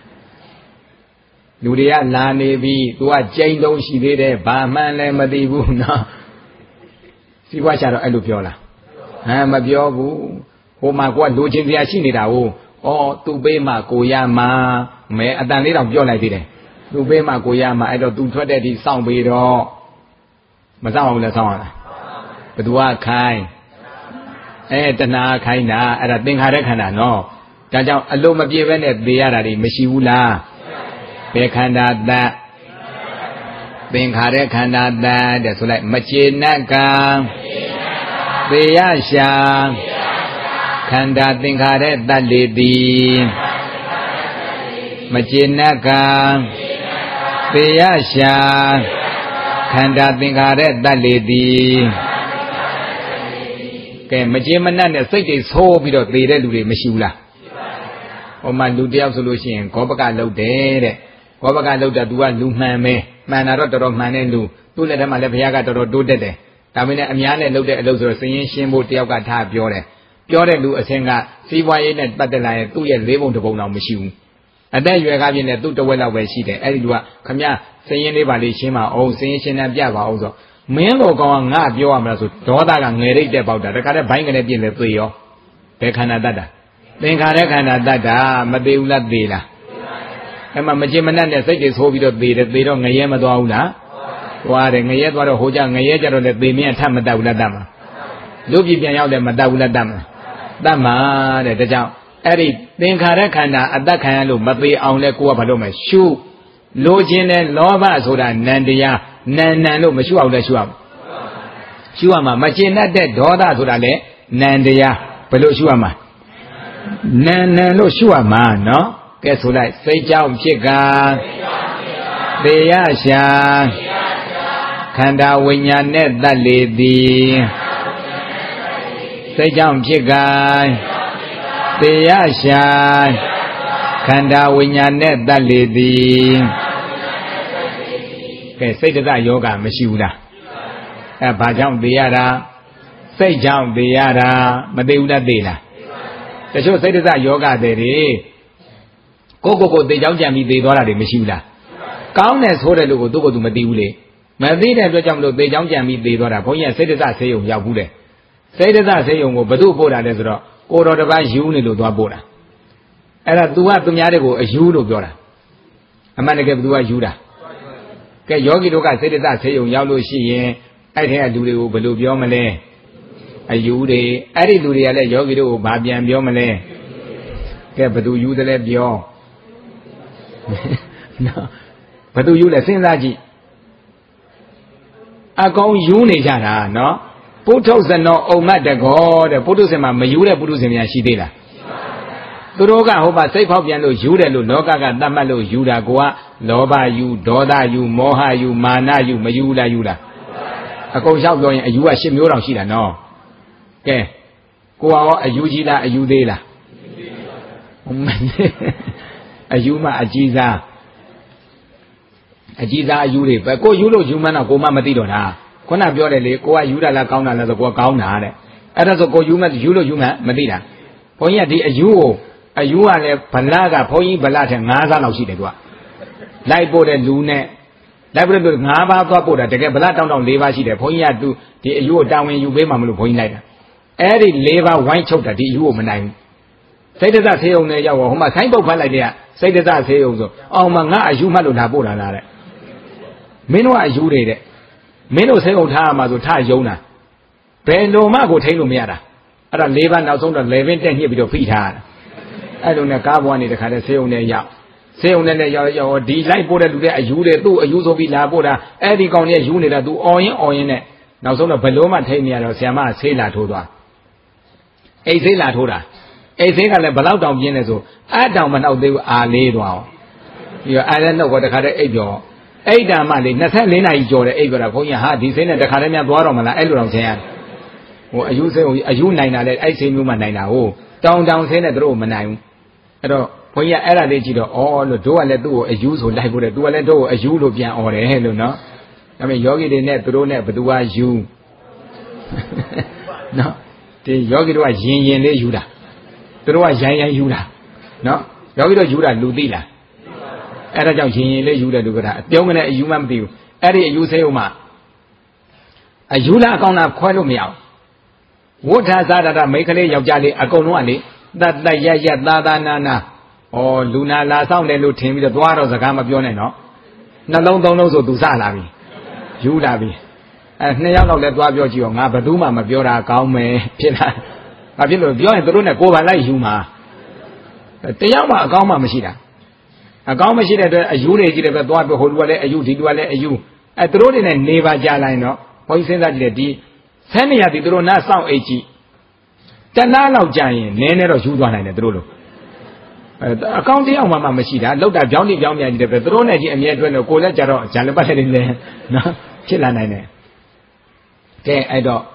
Speaker 1: လူတွေကလာနေပြီသူကကျိန်းတုံးရှိသေးတယ်ဘာမှန်းလည်းမသိဘူးနော်စီးပွားချတော့အဲ့လိုပြောလားဟမ်မပြောဘူးဟိုမှာကိုကလိုချင်စရာရှိနေတာကိုဩသူ့ပေးမှကိုရမှာမဲအတန်လေးတော့ပြောလိုက်သေးတယ်သူ့ပေးမှကိုရမှာအဲ့တော့သူထွက်တဲ့ဒီစောင့်ပြီးတော့မစောင့်အောင်လည်းစောင့်ရလားဘသူကခိုင်းအဲတဏှာခိုင်းတာအဲ့ဒါသင်္ခါရခန္ဓာနော်ဒါကြောင့်အလိုမပြေဘဲနဲ့သေရတာတွေမရှိဘူးလားဘယ်ခန္ဓာတတ်သင်္ခါရခန္ဓာတတ်တဲ့ဆိုလိုက်မကျေနပ်ကံသေရရှာခန္ဓာသင်္ခါရတတ်လေသည်မကျေနပ်ကံသေရရှာခန္ဓာသင်္ခါရတတ်လေသည်ကဲမကျေမနပ်နဲ့စိတ်တွေဆိုးပြီးတော့သေတဲ့လူတွေမရှိဘူးလားဟိုမှာလူတယောက်ဆိုလို့ရှိရင်ဂောပကလုတ်တယ်တဲ့ဂောပကလုတ်တာ तू ကလူမှန်ပဲမှန်တာတော့တော်တော်မှန်တဲ့လူသူ့လက်ထဲမှာလည်းဘုရားကတော်တော်တိုးတက်တယ်ဒါပေမဲ့အများနဲ့လုတ်တဲ့အလုပ်ဆိုတော့စည်ရင်ရှင်းဖို့တယောက်ကထားပြောတယ်ပြောတဲ့လူအစင်းကစီးပွားရေးနဲ့ပတ်သက်လာရင်သူ့ရဲ့လေးပုံတစ်ပုံတော့မရှိဘူးအသက်ရွယ်ကားပြင်းနဲ့သူ့တဝက်လောက်ပဲရှိတယ်အဲ့ဒီလူကခမစည်ရင်လေးပါလေးရှင်းပါအောင်စည်ရင်ရှင်းတဲ့ပြပါအောင်ဆိုမင်းလိုကောင်ကငါပြောရမလားဆိုဒေါသကငယ်ရိတ်တဲ့ပေါက်တာတခါတည်းဘိုင်းကနေပြင်းလဲသေရောဘယ်ခန္ဓာတတ်တာသင်္ခါရခန္ဓာတတ်တာမသေးဘူးလားသေလားအဲ့မှာမချင်မနှက်နဲ့စိတ်တွေဆိုးပြီးတော့သေတယ်သေတော့ငရဲမသွားဘူးလားသွားတယ်ငရဲသွားတော့ဟိုကြငရဲကြတော့လေသေမင်းထပ်မတတ်ဘူးလားတတ်မှာလူပြည်ပြန်ရောက်တယ်မတတ်ဘူးလားတတ်မှာတတ်မှာတဲ့ဒါကြောင့်အဲ့ဒီသင်္ခါရခန္ဓာအတ္တခံရလို့မသေးအောင်လဲကိုကဘာလို့မရှုလိုချင်တဲ့လောဘဆိုတာနန္တရားနန္နံလို့မရှုအောင်လဲရှုအောင်ရှုရမှာမကျင်တတ်တဲ့ဒေါသဆိုတာလေနန္တရားဘယ်လိုရှုရမှာနန္နံလို့ရှုရမှာနော်ကဲဆိုလိုက်စိတ်ကြောင့်ဖြစ်ကသေရရှာခန္ဓာဝိညာဉ်နဲ့တတ်လေသည်စိတ်ကြောင့်ဖြစ်ကသေရရှာခန္ဓာဝိညာဉ်နဲ့တတ်လေသည်ကဲစိတ်တယောဂမရှိဘူးလားအဲဘာကြောင့်သေရတာစိတ်ကြောင့်သေရတာမသိဘူးလားသိလားတချို့စိတ်ဒသယောဂတဲ့တွေကိုကိုကိုသေကြောင်းကြံပြီးသေသွားတာတွေမရှိဘူးလားကောင်းတယ်ဆိုတဲ့လူကိုသူ့ကိုယ်သူမသိဘူးလေမသိတဲ့အတွက်ကြောင့်မလို့သေကြောင်းကြံပြီးသေသွားတာဘုန်းကြီးကစိတ်ဒသဆေးရုံရောက်ဘူးတယ်စိတ်ဒသဆေးရုံကိုဘယ်သူပို့တာလဲဆိုတော့ကိုတော်တစ်ပါးယူနေလို့သွားပို့တာအဲ့ဒါ तू ကသူများတွေကိုအယူလို့ပြောတာအမှန်တကယ် तू ကယူတာကဲယောဂီတို့ကစိတ်ဒသဆေးရုံရောက်လို့ရှိရင်အဲ့ထဲကလူတွေကိုဘယ်လိုပြောမလဲအယူတွေအဲ့ဒီလူတွေကလည်းယောဂီတို့ကိုဘာပြန်ပြောမလဲကဲဘသူယူတယ်လဲပြောနော်ဘသူယူလဲစဉ်းစားကြည့်အကောင်ယူနေကြတာနော်ပုထုဇဏောအုံမတ်တကောတဲ့ပုထုဇဉ်မှာမယူတဲ့ပုထုဇဉ်များရှိသေးလားသူတို့ကဟိုမှာစိတ်ဖောက်ပြန်လို့ယူတယ်လို့လောကကသတ်မှတ်လို့ယူတာကိုကလောဘယူဒေါသယူမောဟယူမာနယူမယူလားယူလားအကုန်လျှောက်ပြောရင်အယူကရှစ်မျိုးတောင်ရှိတာနော်ကဲကိုကရောအယူကြီးလားအယူသေးလားအယူမှအကြီးစားအကြီးစားအယူတွေပဲကိုယူလို့ယူမှန်းတော့ကိုမှမသိတော့တာခုနပြောတယ်လေကိုကယူတာလားကောင်းတာလားဆိုကိုကကောင်းတာတဲ့အဲ့ဒါဆိုကိုယူမှယူလို့ယူမှမသိတာဘုန်းကြီးကဒီအယူကိုအယူကလည်းဗလာကဘုန်းကြီးဗလာထက်၅ဆလောက်ရှိတယ်သူကလိုက်ပို့တဲ့လူနဲ့လိုက်ပို့တဲ့၅ပါးသွားပို့တာတကယ်ဗလာတောင်းတောင်း၄ပါးရှိတယ်ဘုန်းကြီးကသူဒီအယူကိုတာဝန်ယူပေးမှမလို့ဘုန်းကြီးလိုက်တာအဲ့ဒီ၄ပါးဝိုင်းချုပ်တာဒီအယူကိုမနိုင်ဘူးစိတ်ဒသဆေးရုံနဲ့ရောက်တော့ဟိုမှာဆိုင်းပုတ်ဖတ်လိုက်တဲ့ကစိတ်ဒသဆေးရုံဆိုအောင်မငါအယူမှတ်လို့လာပို့တာလားတဲ့မင်းတို့ကအယူတွေတဲ့မင်းတို့ဆေးရုံထားရမှာဆိုထားယုံတာဘယ်လိုမှကိုထိန်းလို့မရတာအဲ့ဒါ၄ပါးနောက်ဆုံးတော့လေဗင်းတက်ညှစ်ပြီးတော့ဖိထားရတာအဲ့လိုနဲ့ကားဘွားနေတခါတည်းဆေးရုံနဲ့ရောက်ဆေးရုံနဲ့လည်းရောက်ရောက်ဒီလိုက်ပို့တဲ့လူတဲ့အယူတွေသူ့အယူဆိုပြီးလာပို့တာအဲ့ဒီကောင်ကြီးယူနေတာသူအော်ရင်အော်ရင်နဲ့နောက်ဆုံးတော့ဘယ်လိုမှထိန်းမရတော့ဆရာမဆေးလာထိုးသွားအိတ်ဆေးလာထိုးတာအိတ်ဆေးကလည်းဘလောက်တောင်ပြင်းလဲဆိုအဲ့တောင်မနောက်သေးဘူးအာလေးသွားအောင်ပြီးတော့အဲ့လည်းတော့တခါတည်းအိတ်ပြောအိတ်တာမှလေ၂၄နာရီကြော်တယ်အိတ်ပြောတာဘုန်းကြီးဟာဒီဆေးနဲ့တခါတည်းများသွားတော့မလားအဲ့လိုတော့ဆင်းရတယ်ဟိုအယူဆေးဟိုအယူနိုင်တာလေအဲ့ဆေးမျိုးမှနိုင်တာဟိုတောင်တောင်ဆေးနဲ့တို့မနိုင်ဘူးအဲ့တော့ဘုန်းကြီးကအဲ့ဒါလေးကြည့်တော့အော်လို့တို့ကလည်းသူ့ကိုအယူဆိုလိုက်ဖို့တယ်သူကလည်းတို့ကိုအယူလို့ပြန်អော်တယ်လို့နော်ဒါပေမဲ့ယောဂီတွေနဲ့သူတို့နဲ့ဘသူကယူနော်ဒီယောဂီတို့ကရင်ရင်လေးယူတာသူတို့ကရိုင်းရိုင်းယူတာနော်ယောဂီတို့ယူတာလူသိလားအဲ့ဒါကြောင့်ရင်ရင်လေးယူတယ်လို့ကတာအပြုံးနဲ့အယူမှမသိဘူးအဲ့ဒီအယူဆေးဥမှာအယူလားအကောင်လားခွဲလို့မရဘူးဝဋ္ဌာသာဒမိတ်ကလေးယောက်ျားလေးအကုန်လုံးကလေတတ်တရရသာသာနာနာဩလူနာလာဆောင်တယ်လို့ထင်ပြီးတော့သွားတော့စကားမပြောနဲ့နော်နှလုံးသုံးလုံးဆိုသူစလာပြီယူလာပြီအဲနှစ်ယောက်တော့လည်းသွားပြောကြည့်ရောငါဘယ်သူမှမပြောတာကောင်းမယ်ဖြစ်လားငါဖြစ်လို့ပြောရင်တို့နဲ့ကိုယ်ပါလိုက်ယူမှာတယောက်မှအကောင်းမှမရှိတာအကောင်းမရှိတဲ့အတွက်အယူတွေကြီးတယ်ပဲသွားပြောဟိုလူကလည်းအယူဒီလူကလည်းအယူအဲတို့တွေနဲ့နေပါကြလိုက်တော့ဘုန်းကြီးစဉ်းစားကြည့်တယ်ဒီဆန်းနေရသည်တို့နားစောင့်အိတ်ကြည့်တနားလောက်ကြာရင်နည်းနည်းတော့ယူသွားနိုင်တယ်တို့လို့အဲအကောင့်တယောက်မှမှမရှိတာလောက်တာကြောင်းတိကြောင်းမြန်ကြီးတယ်ပဲတို့နဲ့ကြီးအမြဲတွဲလို့ကိုလည်းကြတော့ဂျာလပတ်တယ်လေနော်ဖြစ်လာနိုင်တယ်ကဲအဲ့တော့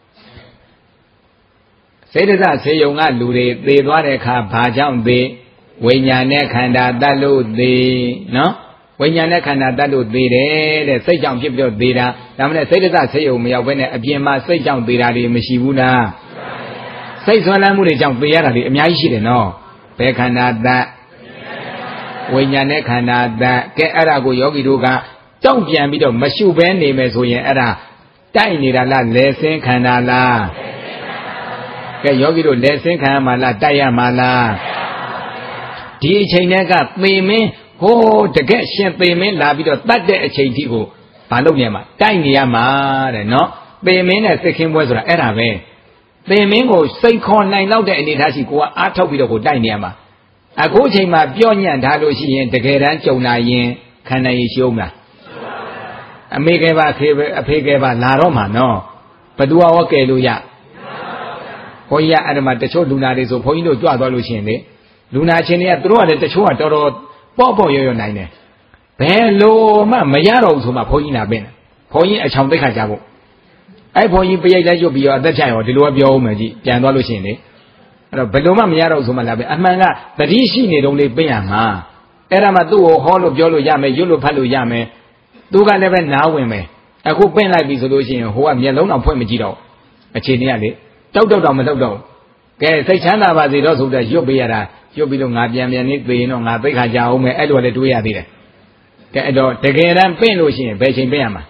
Speaker 1: စေတသဆေယုံကလူတွေသေသွားတဲ့အခါဘာကြောင့်သေဝိညာဉ်နဲ့ခန္ဓာတတ်လို့သေနော်ဝိညာဉ်နဲ့ခန္ဓာတတ်လို့သေတယ်တဲ့စိတ်ကြောင့်ဖြစ်ပြီးတော့သေတာဒါမှမဟုတ်စေတသဆေယုံမရောက်ဘဲနဲ့အပြင်မှာစိတ်ကြောင့်သေတာတွေမရှိဘူးလားစိတ်ဆွဲလန်းမှုတွေကြောင့်သေရတာတွေအများကြီးရှိတယ်နော်ဘယ်ခန္ဓာတတ်ဝိညာဉ်နဲ့ခန္ဓာတတ်ကဲအဲ့ဒါကိုယောဂီတို့ကတောင့်ပြန်ပြီးတော့မရှုဘဲနေမယ်ဆိုရင်အဲ့ဒါတိုက်နေတာလားလဲဆင်းခန္ဓာလားကဲယောဂီတို့လဲဆင်းခံရမှာလားတိုက်ရမှာလားဒီအချိန်တည်းကသေမင်းဟိုးတကယ်ရှင်သေမင်းလာပြီးတော့တတ်တဲ့အချိန်ထိကိုဘာလုပ်နေရမှာတိုက်နေရမှာတဲ့နော်သေမင်းနဲ့စိတ်ခင်းပွဲဆိုတာအဲ့ဒါပဲသေမင်းကိုစိတ်ခေါ်နိုင်တော့တဲ့အနေထားရှိကိုကအားထုတ်ပြီးတော့ကိုတိုက်နေရမှာအခုအချိန်မှာပြောညံ့ထားလို့ရှိရင်တကယ်တမ်းကြုံလာရင်ခန္ဓာရည်ရှုံးလားအမေကဲပါအဖေအဖေကဲပါလာတော့မှာနော်ဘသူရောကဲလို့ရဘုန်းကြီးကအဲ့ဒါမှတချို့လူနာတွေဆိုဘုန်းကြီးတို့ကြွသွားလို့ရှိရင်လေလူနာချင်းတွေကသူတို့ကလည်းတချို့ကတော်တော်ပေါ့ပေါ့ရော်ရော်နိုင်တယ်ဘယ်လိုမှမရတော့ဘူးဆိုမှဘုန်းကြီးလာပင်းတယ်ဘုန်းကြီးအချောင်သိခါကြဖို့အဲ့ဘုန်းကြီးပြိတ်လိုက်ရွတ်ပြီးတော့အသက်ဖြတ်ရောဒီလိုကပြောဦးမယ်ကြည့်ပြန်သွားလို့ရှိရင်လေအဲ့တော့ဘယ်လိုမှမရတော့ဘူးဆိုမှလာပင်းအမှန်ကတတိရှိနေတုံးလေးပင်းရမှာအဲ့ဒါမှသူ့ကိုဟောလို့ပြောလို့ရမယ်ရွတ်လို့ဖတ်လို့ရမယ်သူကလည်းပဲနားဝင်မယ်အခုပင်းလိုက်ပြီဆိုလို့ရှိရင်ဟိုကမျက်လုံးတော့ဖွင့်မကြည့်တော့ a chini, don't do them, don't do. Okay, say China was the rose of the Yobiara, Yobilum, Abian, Being on a big Hajaume, Edward, do ya there. The Garan Pain Ocean, Beijing Bama.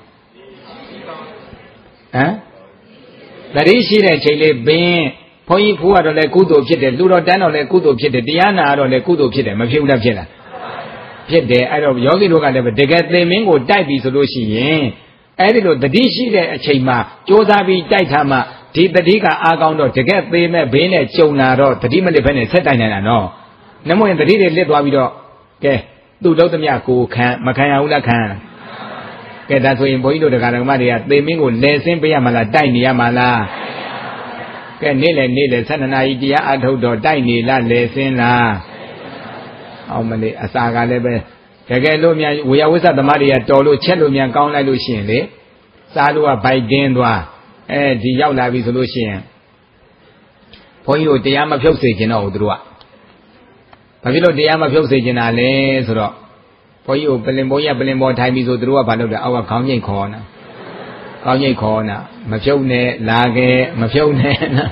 Speaker 1: Eh? The Rishi, Chile, Bain, Point Pua, or the Kudo Pit, Luro Dan or the Kudo Pit, Diana or the Kudo Pit, Mafia Jella. Pit there, I don't Yogi look at them, they get the Mingo Daibi solution. I don't know the Dishi, a Chima, Josabi, Daitama. Did the Diga Agano to get the Bene Chona or the demon dependent set I know. No more in the reader let Wabido. Okay, do lot of Yaku can, Makaya Ula can. Okay, that's why in Boido the Garamaria, they mingle less in Piamala, Dini Yamala. Okay, Nile Nile, send an idea at Hodo, Dini La, less in La. How many Asaga level? Kagalumia, we are with the Maria Tolo, Chelumian, Kauna Lucien, Salua by Dendwa. Eh, the Yaula resolution. For you, the Yama Josage in Odrua. Pavilo the Yama Josage in Ale, for you, Belimboya, Belimbo, time is Odrua, but our Kanye corner. Kanye corner, Machone, Lage, Machone.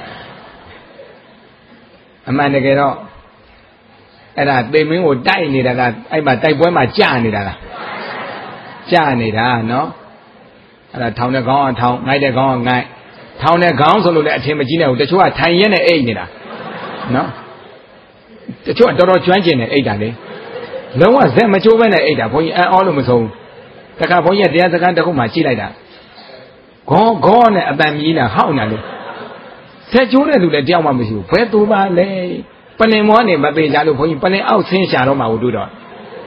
Speaker 1: A man again. And that they mean would die in it. I might take one my Johnny. Johnny, no? A town of gone, town, night a gone, night. Town a gone, so let him imagine the two are tiny and eight. No? The two are dollar twenty and eight. No one's there much over an eight. All of us home. The Capoya, the other kind of my chile. Go, gone at Bamina, how now? Said you to the Jama with you. Where do I lay? Penny morning, but they are going penny out since Sharoma would do that.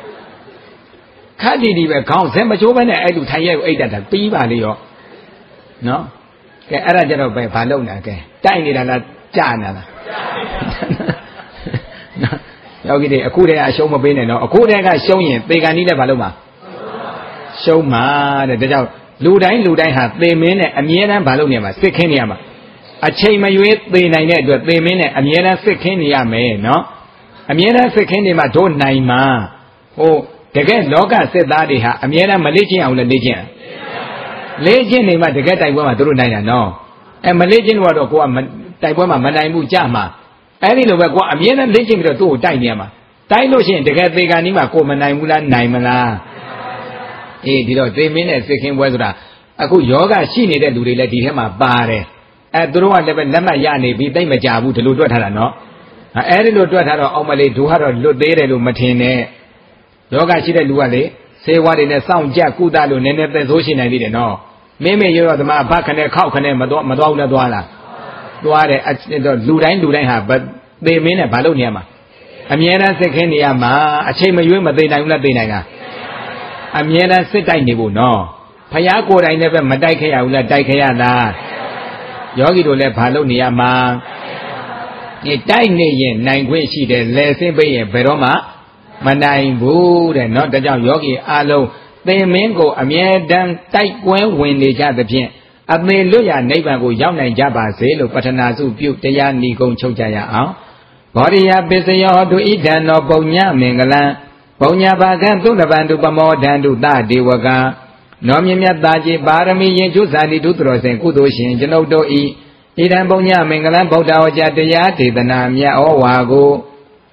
Speaker 1: Can't even count them much over I do tire eight at the Piva. No? Get a general by Palona, tiny than a Jana. Okay, a good I show my bin and a good I show you, they can need a Paloma. Show ma, the doubt. Ludain, Ludain have they mean a Miena Baloniama, sick Kenyama. A chain my weight, they nine it, they mean a Miena sick Kenyama, no? A Miena sick Kenyama don't nine ma. Oh. The get Loga said that he had a mere Malaysian on the Legion. Legion name at the get I want to do nine, no. And Malaysian word of one Taiwan Manaimu Jama. I didn't know what a mere Legion to do, Tainama. Tainotion, the get Veganima, Komanaimula, Naimala. Eh, did they mean a second word? A good yoga, she needed to let him a bare. At the one level, Lama Yani, be they Majabu to Ludwata, no. I didn't know what her Omale to her Ludere Matine. Yoga she luale, say what in a sound jack Kudalu, Nene the Ocean I didn't know. Maybe you are the ma back and a cow can Madonna Duala. Duale at the Ludain Ludain have, but they mean a Baloniama. A Miena Sekeniama, a chamber you but they know Dina. A Miena Setainibu, no. Payako I never Madaika Ula Daikayana. Yogi to let Paloniama. A tiny nine way she did less in Bay Peroma. Manai Wood and not the Yogi Alo, they may go a mere damn tight when they got the pin. A may loya neighbor go young and Jabba Salo, Patanazu, Putea, Nico, Chojaya. Body up busy to eat and no Bonya Mingala. Bonya Bagan to the Bandu Bamo than do that, they were gone. No Mimiataji, Barami, Jusani, Dutros and Kudoshin, Genodo E. Idan Bonya Mingala, Boda Jatayati, the Namia or Wago.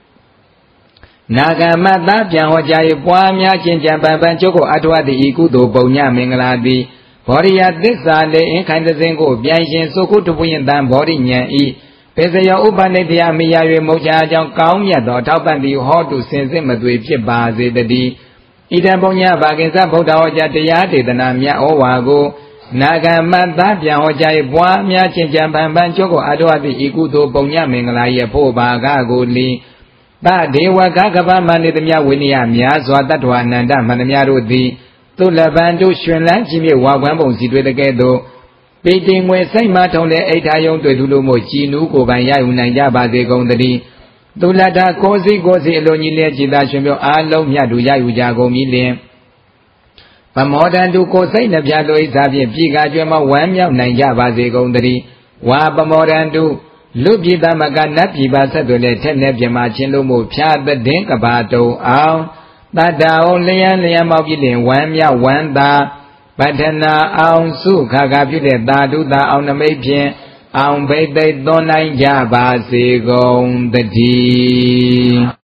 Speaker 1: Nagamata, Janwajai, Puamia, Chinjaban, Choco, Atwa, the Ikudo, Bonya, Mingaladi, Boria, this Sunday, in kind of Zengo, Bianshin, so good to win than Borinya E. Pesaya Upanetia, Mia, Moja, Jan Kaunya, or Taupandi, how to send him with Chibazi, the D. Idan Bonya, Baginsa, Boda, Jatayati, the Namia, or Wago. Nagamata, Janwajai, Puamia, Chinjaban, Choco, Atwa, the Ikudo, Bonya, Mingalaya, Po, Bagago, Lee. But they were Gagaba Manidamia Winia, Swatatu and Manamia Rudi, to Lavandu, Shrenlan, Jimmy, Wawambo, Sidwe Gado, beating with Saint Martin, the eight iron to Dulumo, Chinuko, Baya, Unayaba, the Gondari, to Lada, Cosi, Gosi, Lonile, Jidashimo, Alom Yadu Yago Million. But more than to Cosay, Nabiado is having Piga, Jama, Wamia, Nayaba, the Gondari, Waba more than to. Lupi Damaga Napi Basa to let Nebjama Chilomo Pia the Dinkabato, Ow, Bada only and Yamabili, Wamia, Wanda, Batana, Ow, Su, Kagapi, Dadu, Da on the Mapian, အောင်ဘိသိက်သွန်နိုင်ကြပါစေကုန်တည်း